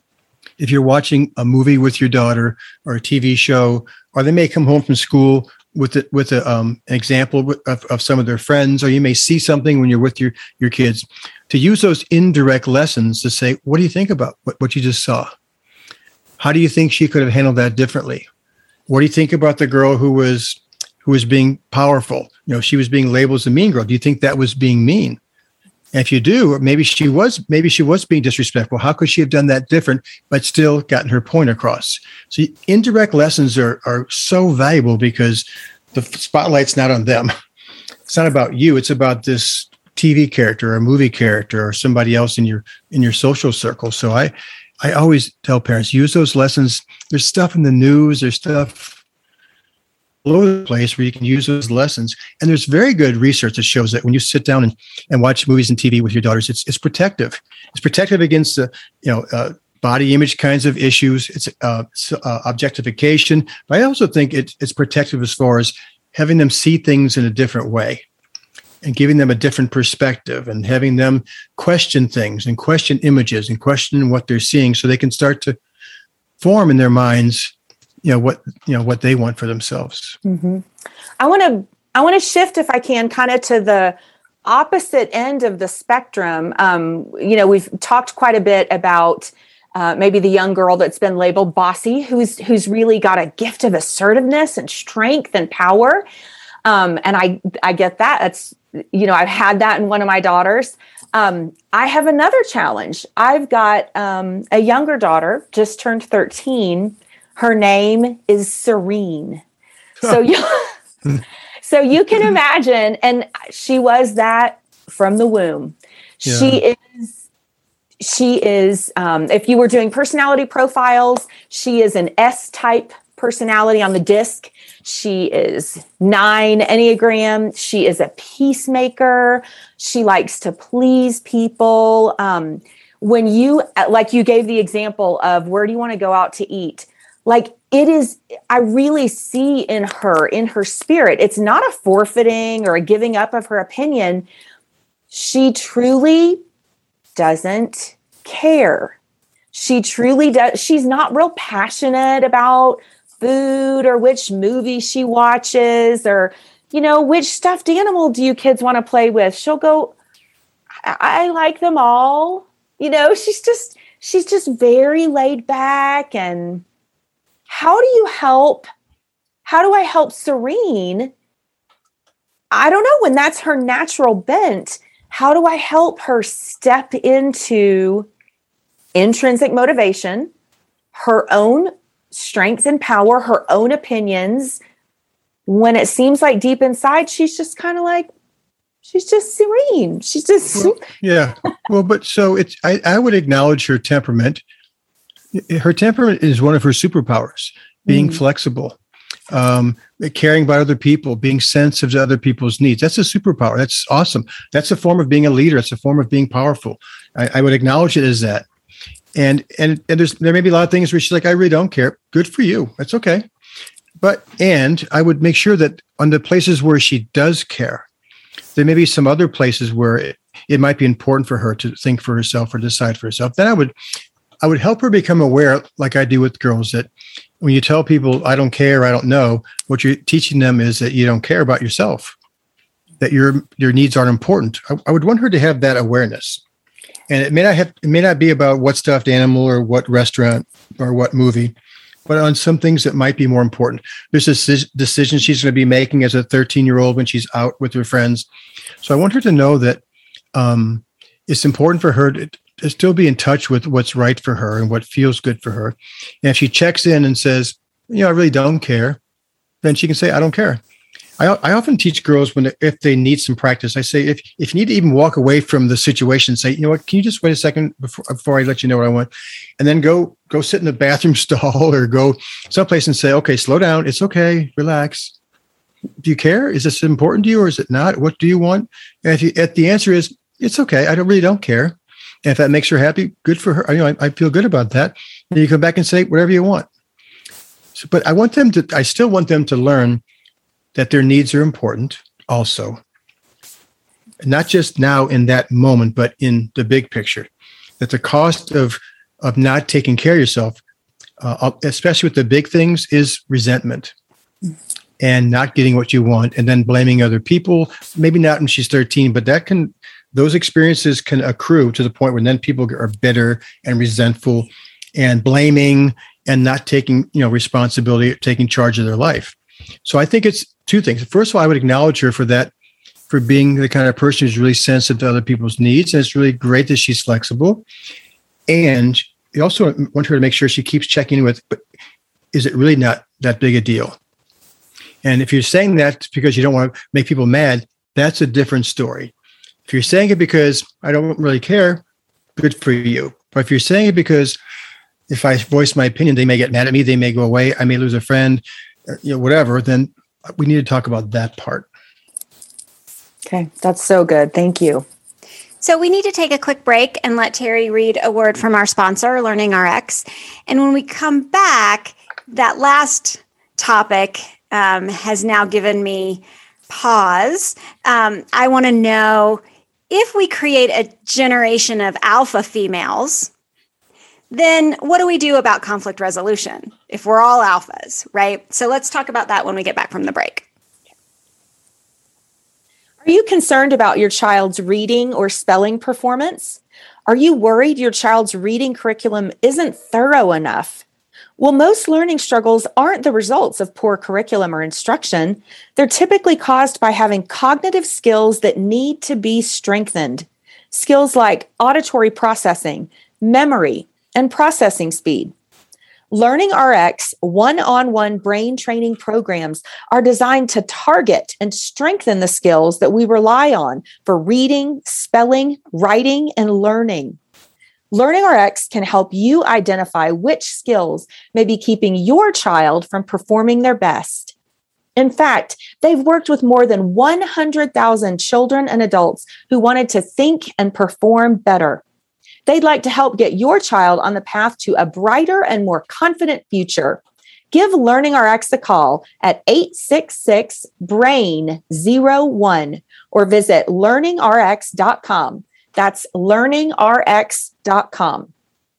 if you're watching a movie with your daughter or a T V show, or they may come home from school with it with a, um, an example of, of some of their friends, or you may see something when you're with your, your kids, to use those indirect lessons to say, what do you think about what, what you just saw? How do you think she could have handled that differently? What do you think about the girl who was who was being powerful? You know, she was being labeled as a mean girl. Do you think that was being mean? And if you do, maybe she was, maybe she was being disrespectful. How could she have done that different, but still gotten her point across? So indirect lessons are, are so valuable because the spotlight's not on them. It's not about you. It's about this T V character or movie character or somebody else in your, in your social circle. So I, I always tell parents, use those lessons. There's stuff in the news. There's stuff all over the place where you can use those lessons. And there's very good research that shows that when you sit down and, and watch movies and T V with your daughters, it's it's protective. It's protective against the, you know, uh, body image kinds of issues. It's uh, uh, objectification. But I also think it, it's protective as far as having them see things in a different way and giving them a different perspective and having them question things and question images and question what they're seeing so they can start to form in their minds, you know, what, you know, what they want for themselves. Mm-hmm. I want to, I want to shift, if I can, kind of to the opposite end of the spectrum. Um, you know, we've talked quite a bit about uh, maybe the young girl that's been labeled bossy, who's, who's really got a gift of assertiveness and strength and power. Um, and I, I get that. That's, you know, I've had that in one of my daughters. Um, I have another challenge. I've got um, a younger daughter, just turned thirteen. Her name is Serene. So you, so you can imagine, and she was that from the womb. Yeah. She is, she is, um, if you were doing personality profiles, she is an S-type personality on the disc. She is nine Enneagram. She is a peacemaker. She likes to please people. Um, when you, like you gave the example of where do you want to go out to eat? Like it is, I really see in her, in her spirit, it's not a forfeiting or a giving up of her opinion. She truly doesn't care. She truly does. She's not real passionate about food or which movie she watches or, you know, which stuffed animal do you kids want to play with? She'll go, I, I like them all. You know, she's just, she's just very laid back. And how do you help? How do I help Serene? I don't know, when that's her natural bent, how do I help her step into intrinsic motivation, her own strength and power, her own opinions, when it seems like deep inside, she's just kind of like, she's just serene. She's just. Well, yeah. Well, but so it's, I, I would acknowledge her temperament. Her temperament is one of her superpowers, being mm. flexible, um, caring about other people, being sensitive to other people's needs. That's a superpower. That's awesome. That's a form of being a leader. It's a form of being powerful. I, I would acknowledge it as that. And, and, and there's, there may be a lot of things where she's like, I really don't care. Good for you. That's okay. But, and I would make sure that on the places where she does care, there may be some other places where it, it might be important for her to think for herself or decide for herself. Then I would, I would help her become aware, like I do with girls, that when you tell people, I don't care, I don't know, what you're teaching them is that you don't care about yourself, that your your needs aren't important. I, I would want her to have that awareness. And it may not have, it may not be about what stuffed animal or what restaurant or what movie, but on some things that might be more important. There's a decision she's going to be making as a thirteen-year-old when she's out with her friends. So I want her to know that um, it's important for her to, to still be in touch with what's right for her and what feels good for her. And if she checks in and says, you know, I really don't care, then she can say, I don't care. I, I often teach girls when, if they need some practice, I say, if, if you need to even walk away from the situation, say, you know what, can you just wait a second before, before I let you know what I want? And then go, go sit in the bathroom stall or go someplace and say, okay, slow down. It's okay. Relax. Do you care? Is this important to you or is it not? What do you want? And if, you, if the answer is, it's okay, I don't really don't care. And if that makes her happy, good for her. You know, I, I feel good about that. And you come back and say whatever you want. So, but I want them to, I still want them to learn that their needs are important also. Not just now in that moment, but in the big picture. That the cost of, of not taking care of yourself, uh, especially with the big things, is resentment and not getting what you want and then blaming other people. Maybe not when she's thirteen, but that can, those experiences can accrue to the point where then people are bitter and resentful and blaming and not taking, you know, responsibility, taking charge of their life. So I think it's two things. First of all, I would acknowledge her for that, for being the kind of person who's really sensitive to other people's needs. And it's really great that she's flexible. And you also want her to make sure she keeps checking in with, but is it really not that big a deal? And if you're saying that because you don't want to make people mad, that's a different story. If you're saying it because I don't really care, good for you. But if you're saying it because if I voice my opinion, they may get mad at me, they may go away, I may lose a friend, you know, whatever, then we need to talk about that part. Okay, that's so good. Thank you. So we need to take a quick break and let Terry read a word from our sponsor, LearningRx. And when we come back, that last topic um, has now given me pause. Um, I want to know, if we create a generation of alpha females, then what do we do about conflict resolution if we're all alphas, right? So let's talk about that when we get back from the break. Are you concerned about your child's reading or spelling performance? Are you worried your child's reading curriculum isn't thorough enough? Well, most learning struggles aren't the results of poor curriculum or instruction. They're typically caused by having cognitive skills that need to be strengthened. Skills like auditory processing, memory, and processing speed. LearningRx one-on-one brain training programs are designed to target and strengthen the skills that we rely on for reading, spelling, writing, and learning. LearningRx can help you identify which skills may be keeping your child from performing their best. In fact, they've worked with more than one hundred thousand children and adults who wanted to think and perform better. They'd like to help get your child on the path to a brighter and more confident future. Give LearningRx a call at eight six six, brain zero one or visit learning R X dot com. That's learning R X dot com.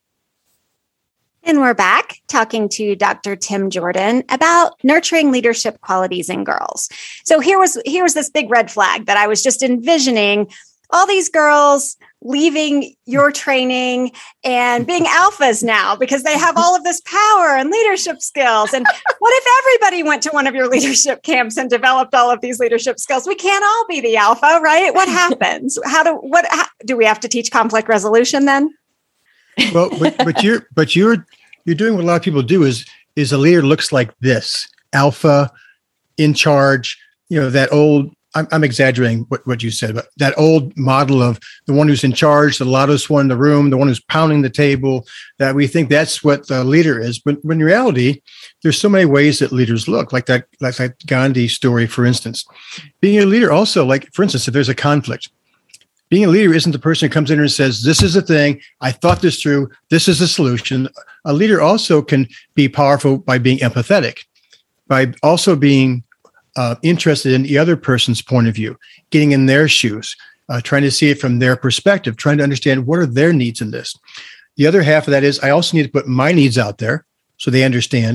And we're back talking to Doctor Tim Jordan about nurturing leadership qualities in girls. So here was here was this big red flag that I was just envisioning all these girls leaving your training and being alphas now because they have all of this power and leadership skills. And what if everybody went to one of your leadership camps and developed all of these leadership skills? We can't all be the alpha, right? What happens? How do what how, do we have to teach conflict resolution then? Well, but, but you're but you're you're doing what a lot of people do is is a leader looks like this: alpha, in charge. You know, that old. I'm, I'm exaggerating what, what you said, but that old model of the one who's in charge, the loudest one in the room, the one who's pounding the table, that we think that's what the leader is. But when in reality, there's so many ways that leaders look, like that, like that Gandhi story, for instance. Being a leader also, like, for instance, if there's a conflict, being a leader isn't the person who comes in and says, this is the thing, I thought this through, this is the solution. A leader also can be powerful by being empathetic, by also being Uh, interested in the other person's point of view, getting in their shoes, uh, trying to see it from their perspective, trying to understand what are their needs in this. The other half of that is I also need to put my needs out there so they understand.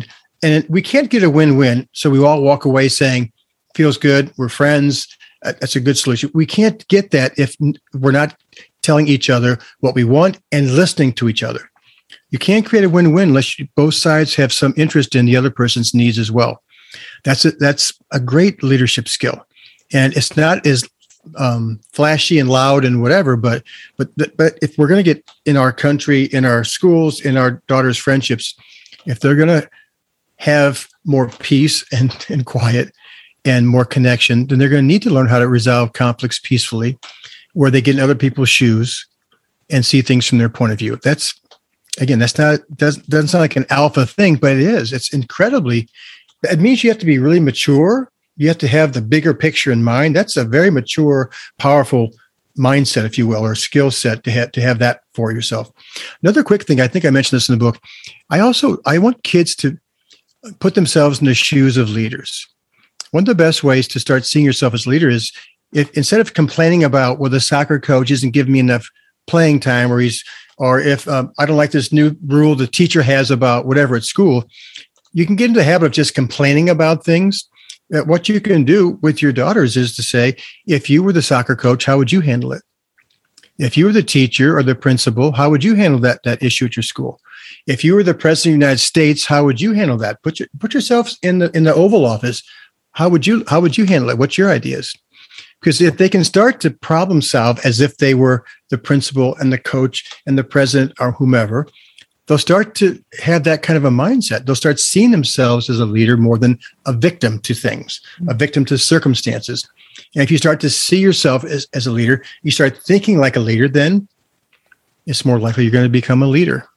and we can't get a win-win. So we all walk away saying, feels good, we're friends, uh, that's a good solution. We can't get that if we're not telling each other what we want and listening to each other. You can't create a win-win unless you, both sides have some interest in the other person's needs as well. That's a, that's a great leadership skill. And it's not as um, flashy and loud and whatever, but but but if we're going to get in our country, in our schools, in our daughters' friendships, if they're going to have more peace and, and quiet and more connection, then they're going to need to learn how to resolve conflicts peacefully, where they get in other people's shoes and see things from their point of view. That's, again, that's not, doesn't, doesn't sound like an alpha thing, but it is. It's incredibly, it means you have to be really mature. You have to have the bigger picture in mind. That's a very mature, powerful mindset, if you will, or skill set to have, to have that for yourself. Another quick thing, I think I mentioned this in the book. I also, I want kids to put themselves in the shoes of leaders. One of the best ways to start seeing yourself as a leader is if instead of complaining about, well, the soccer coach isn't giving me enough playing time, or he's, or if um, I don't like this new rule the teacher has about whatever at school, you can get into the habit of just complaining about things. That what you can do with your daughters is to say, if you were the soccer coach, how would you handle it? If you were the teacher or the principal, how would you handle that, that issue at your school? If you were the president of the United States, how would you handle that? Put your, put yourselves in the in the Oval Office. How would you how would you handle it? What's your ideas? Because if they can start to problem solve as if they were the principal and the coach and the president or whomever, they'll start to have that kind of a mindset. They'll start seeing themselves as a leader more than a victim to things, a victim to circumstances. And if you start to see yourself as, as a leader, you start thinking like a leader, then it's more likely you're going to become a leader.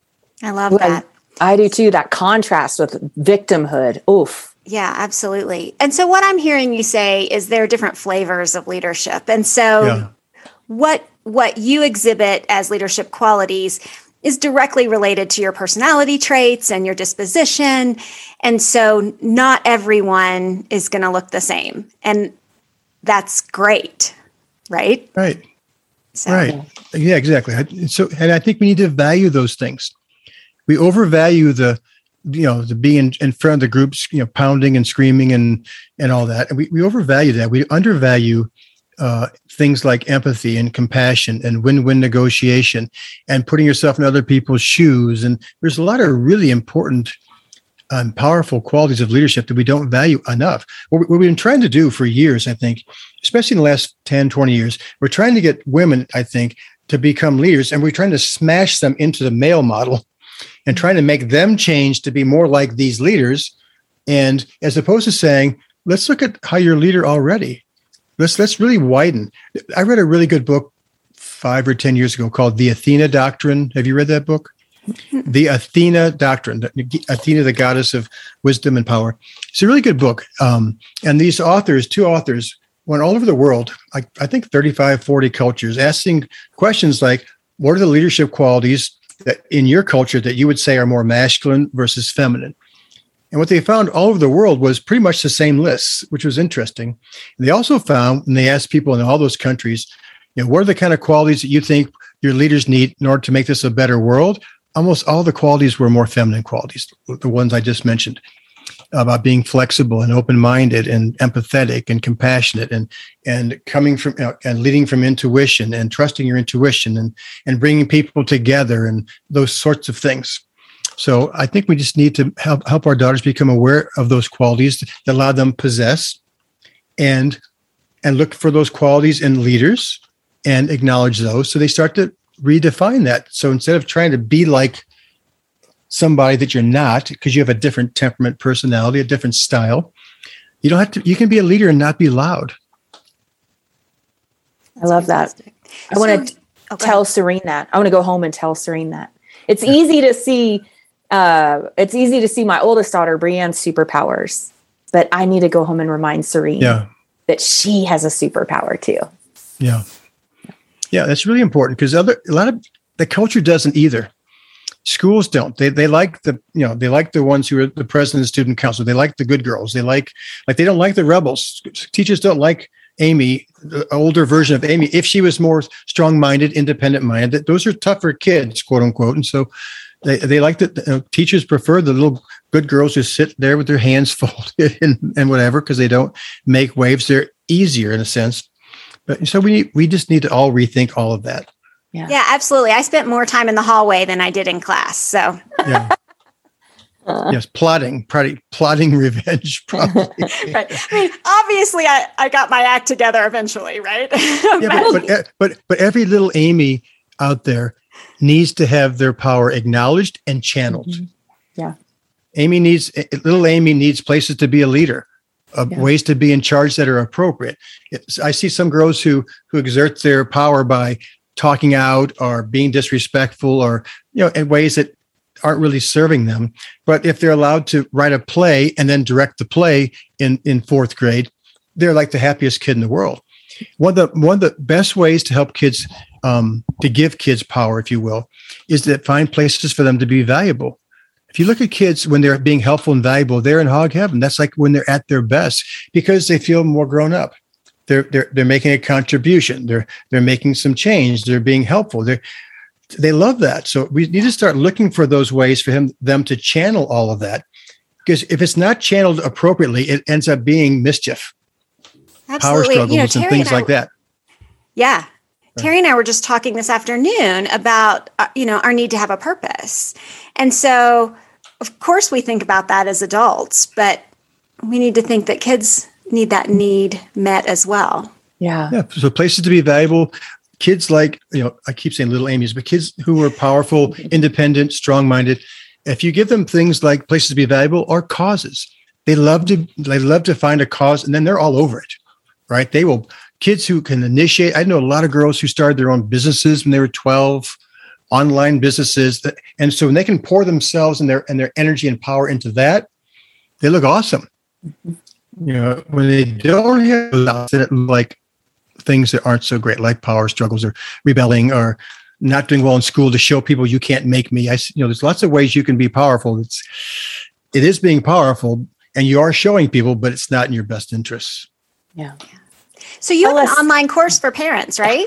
I love that. I do too. That contrast with victimhood. Oof. Yeah, absolutely. And so what I'm hearing you say is there are different flavors of leadership. And so yeah. what what you exhibit as leadership qualities is directly related to your personality traits and your disposition. And so not everyone is going to look the same. And that's great, right? Right. So. Right. Yeah, exactly. So, and I think we need to value those things. We overvalue the, you know, the being in front of the groups, you know, pounding and screaming and, and all that. And we, we overvalue that. We undervalue uh, things like empathy and compassion and win-win negotiation and putting yourself in other people's shoes. And there's a lot of really important and powerful qualities of leadership that we don't value enough. What, what we've been trying to do for years, I think, especially in the last ten, twenty years, we're trying to get women, I think, to become leaders, and we're trying to smash them into the male model and trying to make them change to be more like these leaders. And as opposed to saying, let's look at how you're a leader already. Let's let's really widen. I read a really good book five or ten years ago called The Athena Doctrine. Have you read that book? The Athena Doctrine, Athena, the goddess of wisdom and power. It's a really good book. Um, and these authors, two authors, went all over the world, I, I think thirty-five, forty cultures, asking questions like, what are the leadership qualities that in your culture that you would say are more masculine versus feminine? And what they found all over the world was pretty much the same lists, which was interesting. And they also found, and they asked people in all those countries, you know, what are the kind of qualities that you think your leaders need in order to make this a better world? Almost all the qualities were more feminine qualities, the ones I just mentioned, about being flexible and open-minded and empathetic and compassionate and and coming from you know, and leading from intuition and trusting your intuition and and bringing people together and those sorts of things. So I think we just need to help help our daughters become aware of those qualities that allow them possess and and look for those qualities in leaders and acknowledge those, so they start to redefine that. So instead of trying to be like somebody that you're not, because you have a different temperament, personality, a different style, you don't have to, you can be a leader and not be loud. I love that. I So- want to oh, go tell ahead. Serene that. I want to go home and tell Serene that. It's easy to see, uh, it's easy to see my oldest daughter, Brianne's superpowers, but I need to go home and remind Serene Yeah. that she has a superpower too. Yeah. Yeah, that's really important because other a lot of the culture doesn't either. Schools don't. They they like the you know they like the ones who are the president of the student council. They like the good girls. They like like they don't like the rebels. Teachers don't like Amy, the older version of Amy, if she was more strong-minded, independent-minded. Those are tougher kids, quote unquote. And so They they like that uh, teachers prefer the little good girls who sit there with their hands folded and, and whatever, because they don't make waves. They're easier in a sense. But so we need, we just need to all rethink all of that. Yeah. Yeah, absolutely. I spent more time in the hallway than I did in class. So yeah. Uh, yes, plotting, probably plotting revenge, probably. Right. I mean, obviously, I, I got my act together eventually, right? yeah, but, but but but every little Amy out there needs to have their power acknowledged and channeled. Mm-hmm. Yeah, Amy needs little Amy needs places to be a leader, uh, yeah. ways to be in charge that are appropriate. It's, I see some girls who who exert their power by talking out or being disrespectful, or you know, in ways that aren't really serving them. But if they're allowed to write a play and then direct the play in, in fourth grade, they're like the happiest kid in the world. One of the, one of the best ways to help kids, um, to give kids power, if you will, is to find places for them to be valuable. If you look at kids when they're being helpful and valuable, they're in hog heaven. That's like when they're at their best, because they feel more grown up. They're, they're, they're making a contribution. They're, they're making some change. They're being helpful. They're, They love that. So we need to start looking for those ways for him, them to channel all of that. Because if it's not channeled appropriately, it ends up being mischief, Absolutely. power struggles, you know, and things and like that. Yeah. Terry and I were just talking this afternoon about, uh, you know, our need to have a purpose. And so, of course, we think about that as adults, but we need to think that kids need that need met as well. Yeah. Yeah. So places to be valuable. Kids like, you know, I keep saying little Amy's, but kids who are powerful, independent, strong-minded, if you give them things like places to be valuable or causes, they love to, they love to find a cause, and then they're all over it, right? They will, kids who can initiate, I know a lot of girls who started their own businesses when they were twelve, online businesses. That, and so when they can pour themselves and their, and their energy and power into that, they look awesome. You know, when they don't have those, then it looks like things that aren't so great, like power struggles or rebelling or not doing well in school to show people you can't make me. I, you know, there's lots of ways you can be powerful. It's, it is being powerful, and you are showing people, but it's not in your best interests. Yeah. So you have an online course for parents, right?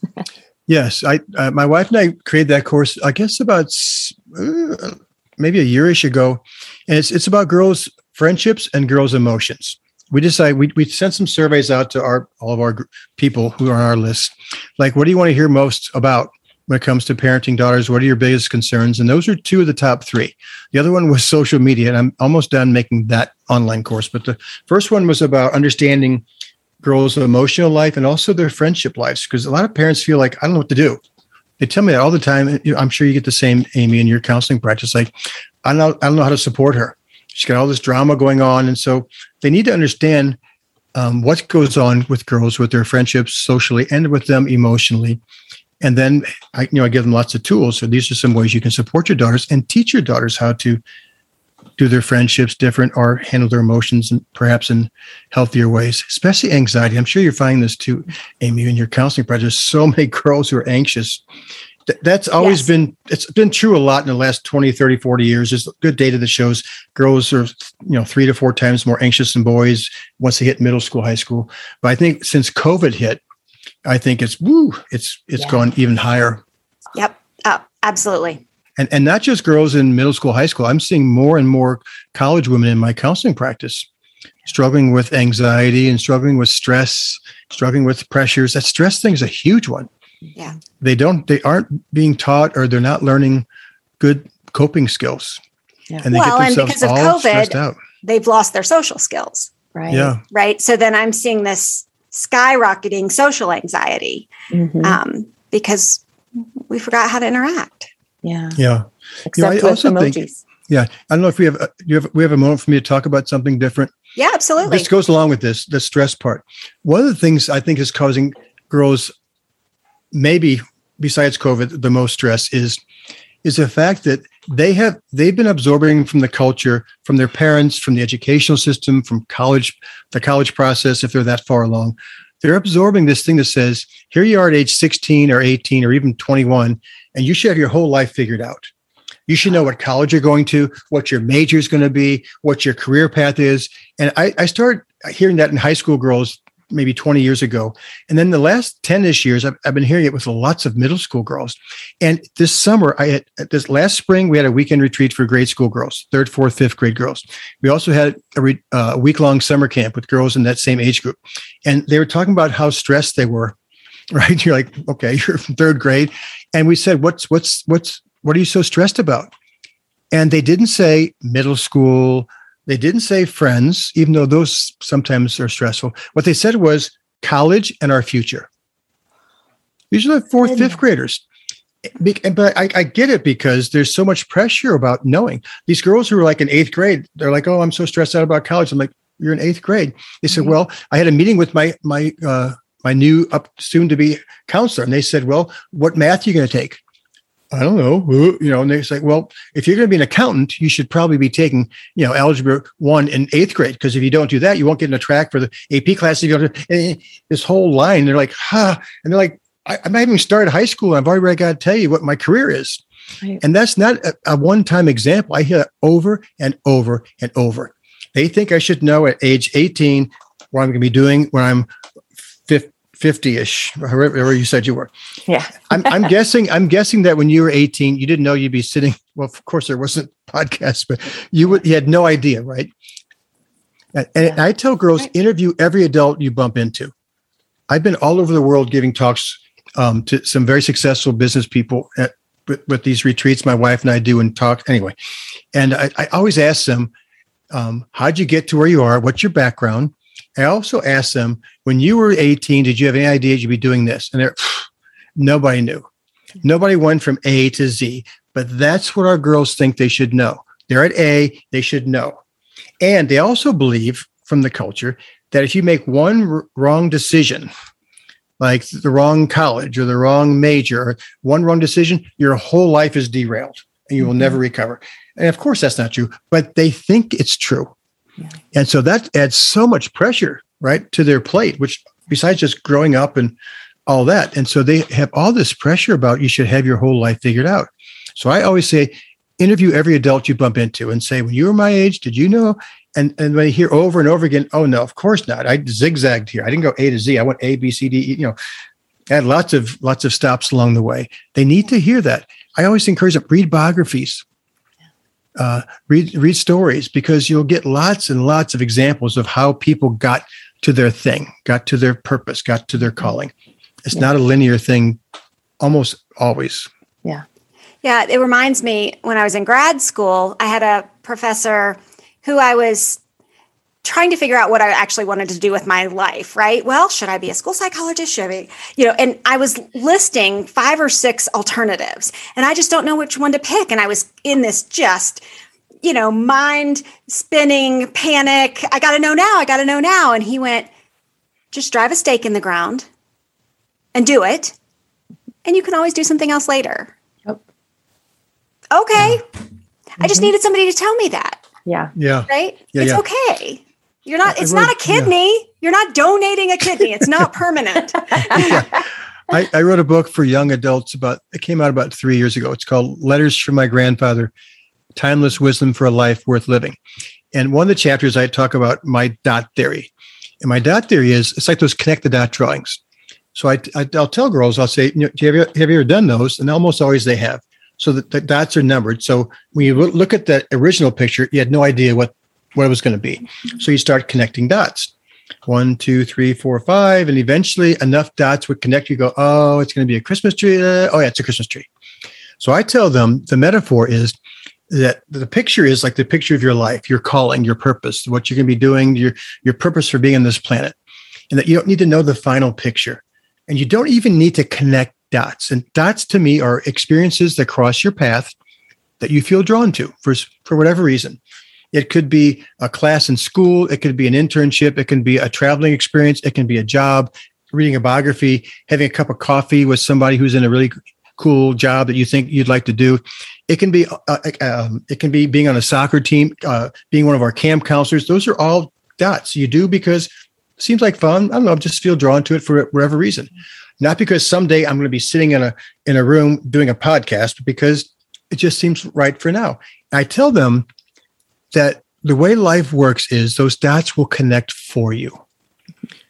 Yes. I, uh, my wife and I created that course, I guess about uh, maybe a yearish ago. And it's, it's about girls' friendships and girls' emotions. We decided we we sent some surveys out to our all of our gr- people who are on our list. Like, what do you want to hear most about when it comes to parenting daughters? What are your biggest concerns? And those are two of the top three. The other one was social media, and I'm almost done making that online course. But the first one was about understanding girls' emotional life and also their friendship lives, because a lot of parents feel like, I don't know what to do. They tell me that all the time. I'm sure you get the same, Amy, in your counseling practice. Like, I don't know, I don't know how to support her. She's got all this drama going on. And so they need to understand um, what goes on with girls, with their friendships socially and with them emotionally. And then I, you know, I give them lots of tools. So these are some ways you can support your daughters and teach your daughters how to do their friendships different or handle their emotions and perhaps in healthier ways, especially anxiety. I'm sure you're finding this too, Amy, in your counseling practice. So many girls who are anxious. That's always yes. been, it's been true a lot in the last twenty, thirty, forty years. There's good data that shows girls are, you know, three to four times more anxious than boys once they hit middle school, high school. But I think since COVID hit, I think it's, woo, it's, it's yeah. gone even higher. Yep. Oh, absolutely. And and not just girls in middle school, high school. I'm seeing more and more college women in my counseling practice struggling with anxiety and struggling with stress, struggling with pressures. That stress thing is a huge one. Yeah. They don't, they aren't being taught, or they're not learning good coping skills. Yeah. And they well, get themselves and because of all COVID, stressed out. They've lost their social skills. Right. Yeah. Right. So then I'm seeing this skyrocketing social anxiety mm-hmm. um, because we forgot how to interact. Yeah. Yeah. Except you know, I with also emojis. think, yeah. I don't know if we have, uh, you have, we have a moment for me to talk about something different. Yeah, absolutely. This goes along with this, the stress part. One of the things I think is causing girls, maybe besides COVID, the most stress is, is the fact that they have, they've been absorbing from the culture, from their parents, from the educational system, from college, the college process, if they're that far along. They're absorbing this thing that says, here you are at age sixteen or eighteen or even twenty-one, and you should have your whole life figured out. You should know what college you're going to, what your major is going to be, what your career path is. And I, I started hearing that in high school girls maybe twenty years ago. And then the last ten-ish years, I've, I've been hearing it with lots of middle school girls. And this summer, I had this last spring, we had a weekend retreat for grade school girls, third, fourth, fifth grade girls. We also had a, re, uh, a week-long summer camp with girls in that same age group. And they were talking about how stressed they were, right? You're like, okay, you're from third grade. And we said, what's, what's, what's, what are you so stressed about? And they didn't say middle school. They didn't say friends, even though those sometimes are stressful. What they said was college and our future. These are the fourth, fifth graders. But I, I get it because there's so much pressure about knowing. These girls who are like in eighth grade, they're like, oh, I'm so stressed out about college. I'm like, you're in eighth grade. They said, mm-hmm. well, I had a meeting with my my uh, my new up soon to be counselor. And they said, well, what math are you going to take? I don't know, you know, and they say, well, if you're going to be an accountant, you should probably be taking, you know, algebra one in eighth grade. Because if you don't do that, you won't get in a track for the A P classes. You go to this whole line. They're like, huh. And they're like, I, I'm not even started high school. And I've already got to tell you what my career is. Right. And that's not a, a one-time example. I hear that over and over and over. They think I should know at age eighteen what I'm going to be doing when I'm fifty-ish, wherever you said you were. Yeah. I'm, I'm guessing, I'm guessing that when you were eighteen, you didn't know you'd be sitting. Well, of course there wasn't podcasts, but you would, you had no idea. Right. And, and yeah. I tell girls, right. interview every adult you bump into. I've been all over the world giving talks um, to some very successful business people at, with, with these retreats my wife and I do and talk anyway. And I, I always ask them, um, how'd you get to where you are? What's your background? I also asked them, when you were eighteen, did you have any idea you'd be doing this? And they're, nobody knew. Nobody went from A to Z, but that's what our girls think they should know. They're at A, they should know. And they also believe from the culture that if you make one r- wrong decision, like the wrong college or the wrong major, or one wrong decision, your whole life is derailed and you will mm-hmm. never recover. And of course, that's not true, but they think it's true. Yeah. And so that adds so much pressure, right, to their plate, which besides just growing up and all that. And so they have all this pressure about you should have your whole life figured out. So I always say, interview every adult you bump into and say, when you were my age, did you know? And and when you hear over and over again, oh, no, of course not. I zigzagged here. I didn't go A to Z. I went A, B, C, D, E, you know, I had lots of lots of stops along the way. They need to hear that. I always encourage them, read biographies. Uh, read read stories, because you'll get lots and lots of examples of how people got to their thing, got to their purpose, got to their calling. It's yeah. not a linear thing, almost always. Yeah. Yeah, it reminds me, when I was in grad school, I had a professor who I was trying to figure out what I actually wanted to do with my life, right? Well, should I be a school psychologist? Should I be, you know, and I was listing five or six alternatives, and I just don't know which one to pick. And I was in this just, you know, mind spinning panic. I got to know now. I got to know now. And he went, just drive a stake in the ground and do it. And you can always do something else later. Yep. Okay. Mm-hmm. I just needed somebody to tell me that. Yeah. Yeah. Right? Yeah, it's yeah. okay. You're not, it's wrote, not a kidney. Yeah. You're not donating a kidney. It's not permanent. yeah. I, I wrote a book for young adults about, it came out about three years ago. It's called Letters from My Grandfather, Timeless Wisdom for a Life Worth Living. And one of the chapters I talk about my dot theory. And my dot theory is, it's like those connect the dot drawings. So I, I, I'll tell girls, I'll say, you know, have, you, have you ever done those? And almost always they have. So that the dots are numbered. So when you look at the original picture, you had no idea what, what it was going to be. So you start connecting dots. One, two, three, four, five. And eventually enough dots would connect. You go, oh, it's going to be a Christmas tree. Uh, oh, yeah, it's a Christmas tree. So I tell them the metaphor is that the picture is like the picture of your life, your calling, your purpose, what you're going to be doing, your, your purpose for being on this planet. And that you don't need to know the final picture. And you don't even need to connect dots. And dots to me are experiences that cross your path that you feel drawn to for, for whatever reason. It could be a class in school. It could be an internship. It can be a traveling experience. It can be a job, reading a biography, having a cup of coffee with somebody who's in a really cool job that you think you'd like to do. It can be, uh, um, it can be being on a soccer team, uh, being one of our camp counselors. Those are all dots you do because it seems like fun. I don't know. Just feel drawn to it for whatever reason. Not because someday I'm going to be sitting in a in a room doing a podcast, but because it just seems right for now. I tell them that the way life works is those dots will connect for you.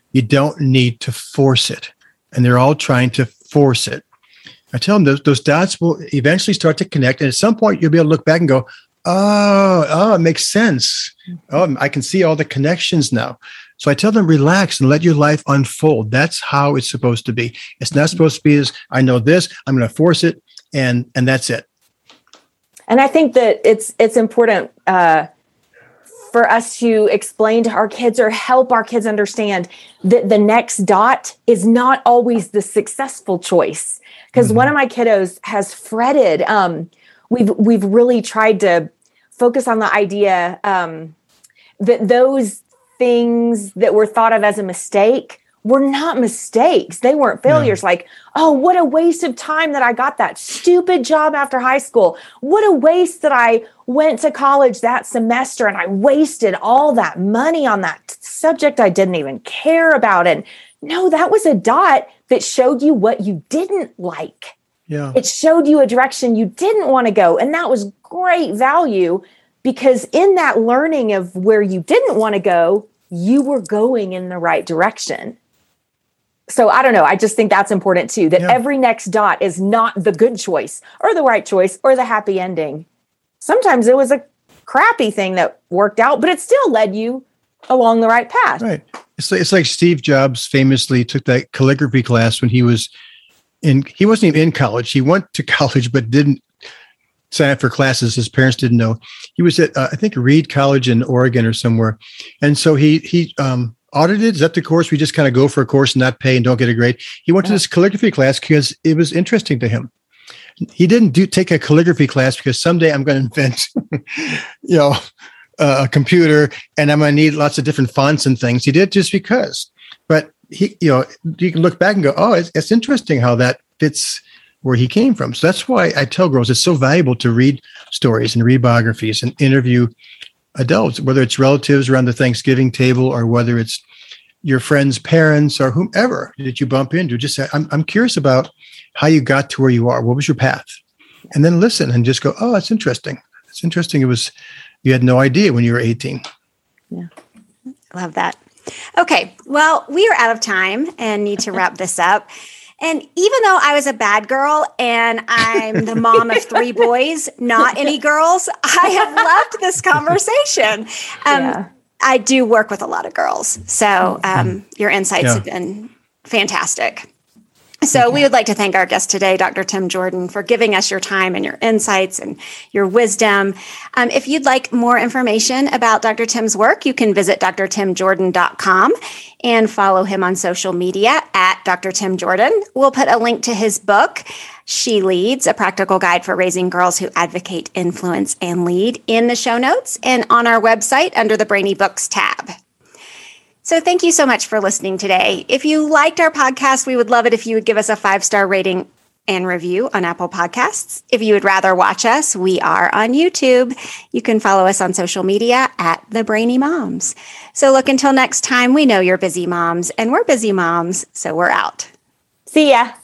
You don't need to force it. And they're all trying to force it. I tell them those, those dots will eventually start to connect. And at some point, you'll be able to look back and go, oh, oh, it makes sense. Oh, I can see all the connections now. So I tell them, relax and let your life unfold. That's how it's supposed to be. It's not supposed to be as, I know this, I'm going to force it, and and that's it. And I think that it's it's important uh, for us to explain to our kids or help our kids understand that the next dot is not always the successful choice. Because mm-hmm. one of my kiddos has fretted. Um, we've we've really tried to focus on the idea um, that those things that were thought of as a mistake were not mistakes. They weren't failures. Yeah. Like, oh, what a waste of time that I got that stupid job after high school. What a waste that I went to college that semester and I wasted all that money on that subject I didn't even care about. And no, that was a dot that showed you what you didn't like. Yeah. It showed you a direction you didn't want to go. And that was great value, because in that learning of where you didn't want to go, you were going in the right direction. So I don't know. I just think that's important too, that yeah. every next dot is not the good choice or the right choice or the happy ending. Sometimes it was a crappy thing that worked out, but it still led you along the right path. Right. It's like, it's like Steve Jobs famously took that calligraphy class when he was in, he wasn't even in college. He went to college, but didn't sign up for classes. His parents didn't know. He was at, uh, I think, Reed College in Oregon or somewhere. And so he, he, um, audited. Is that the course? We just kind of go for a course and not pay and don't get a grade. He went yeah. to this calligraphy class because it was interesting to him. He didn't do take a calligraphy class because someday I'm going to invent, you know, uh, a computer and I'm going to need lots of different fonts and things. He did just because. But he, you know, you can look back and go, oh, it's, it's interesting how that fits where he came from. So that's why I tell girls it's so valuable to read stories and read biographies and interview adults, whether it's relatives around the Thanksgiving table or whether it's your friend's parents or whomever that you bump into. Just say, I'm, I'm curious about how you got to where you are. What was your path? And then listen and just go, oh, that's interesting. It's interesting. It was, you had no idea when you were eighteen. Yeah. Love that. Okay. Well, we are out of time and need to wrap this up. And even though I was a bad girl and I'm the mom of three boys, not any girls, I have loved this conversation. Um, yeah. I do work with a lot of girls. So um, your insights yeah. have been fantastic. So we would like to thank our guest today, Doctor Tim Jordan, for giving us your time and your insights and your wisdom. Um, if you'd like more information about Doctor Tim's work, you can visit d r tim jordan dot com and follow him on social media at Doctor Tim Jordan. We'll put a link to his book, She Leads, A Practical Guide for Raising Girls Who Advocate, Influence, and Lead, in the show notes and on our website under the Brainy Books tab. So thank you so much for listening today. If you liked our podcast, we would love it if you would give us a five-star rating and review on Apple Podcasts. If you would rather watch us, we are on YouTube. You can follow us on social media at The Brainy Moms. So look, until next time, we know you're busy moms, and we're busy moms, so we're out. See ya.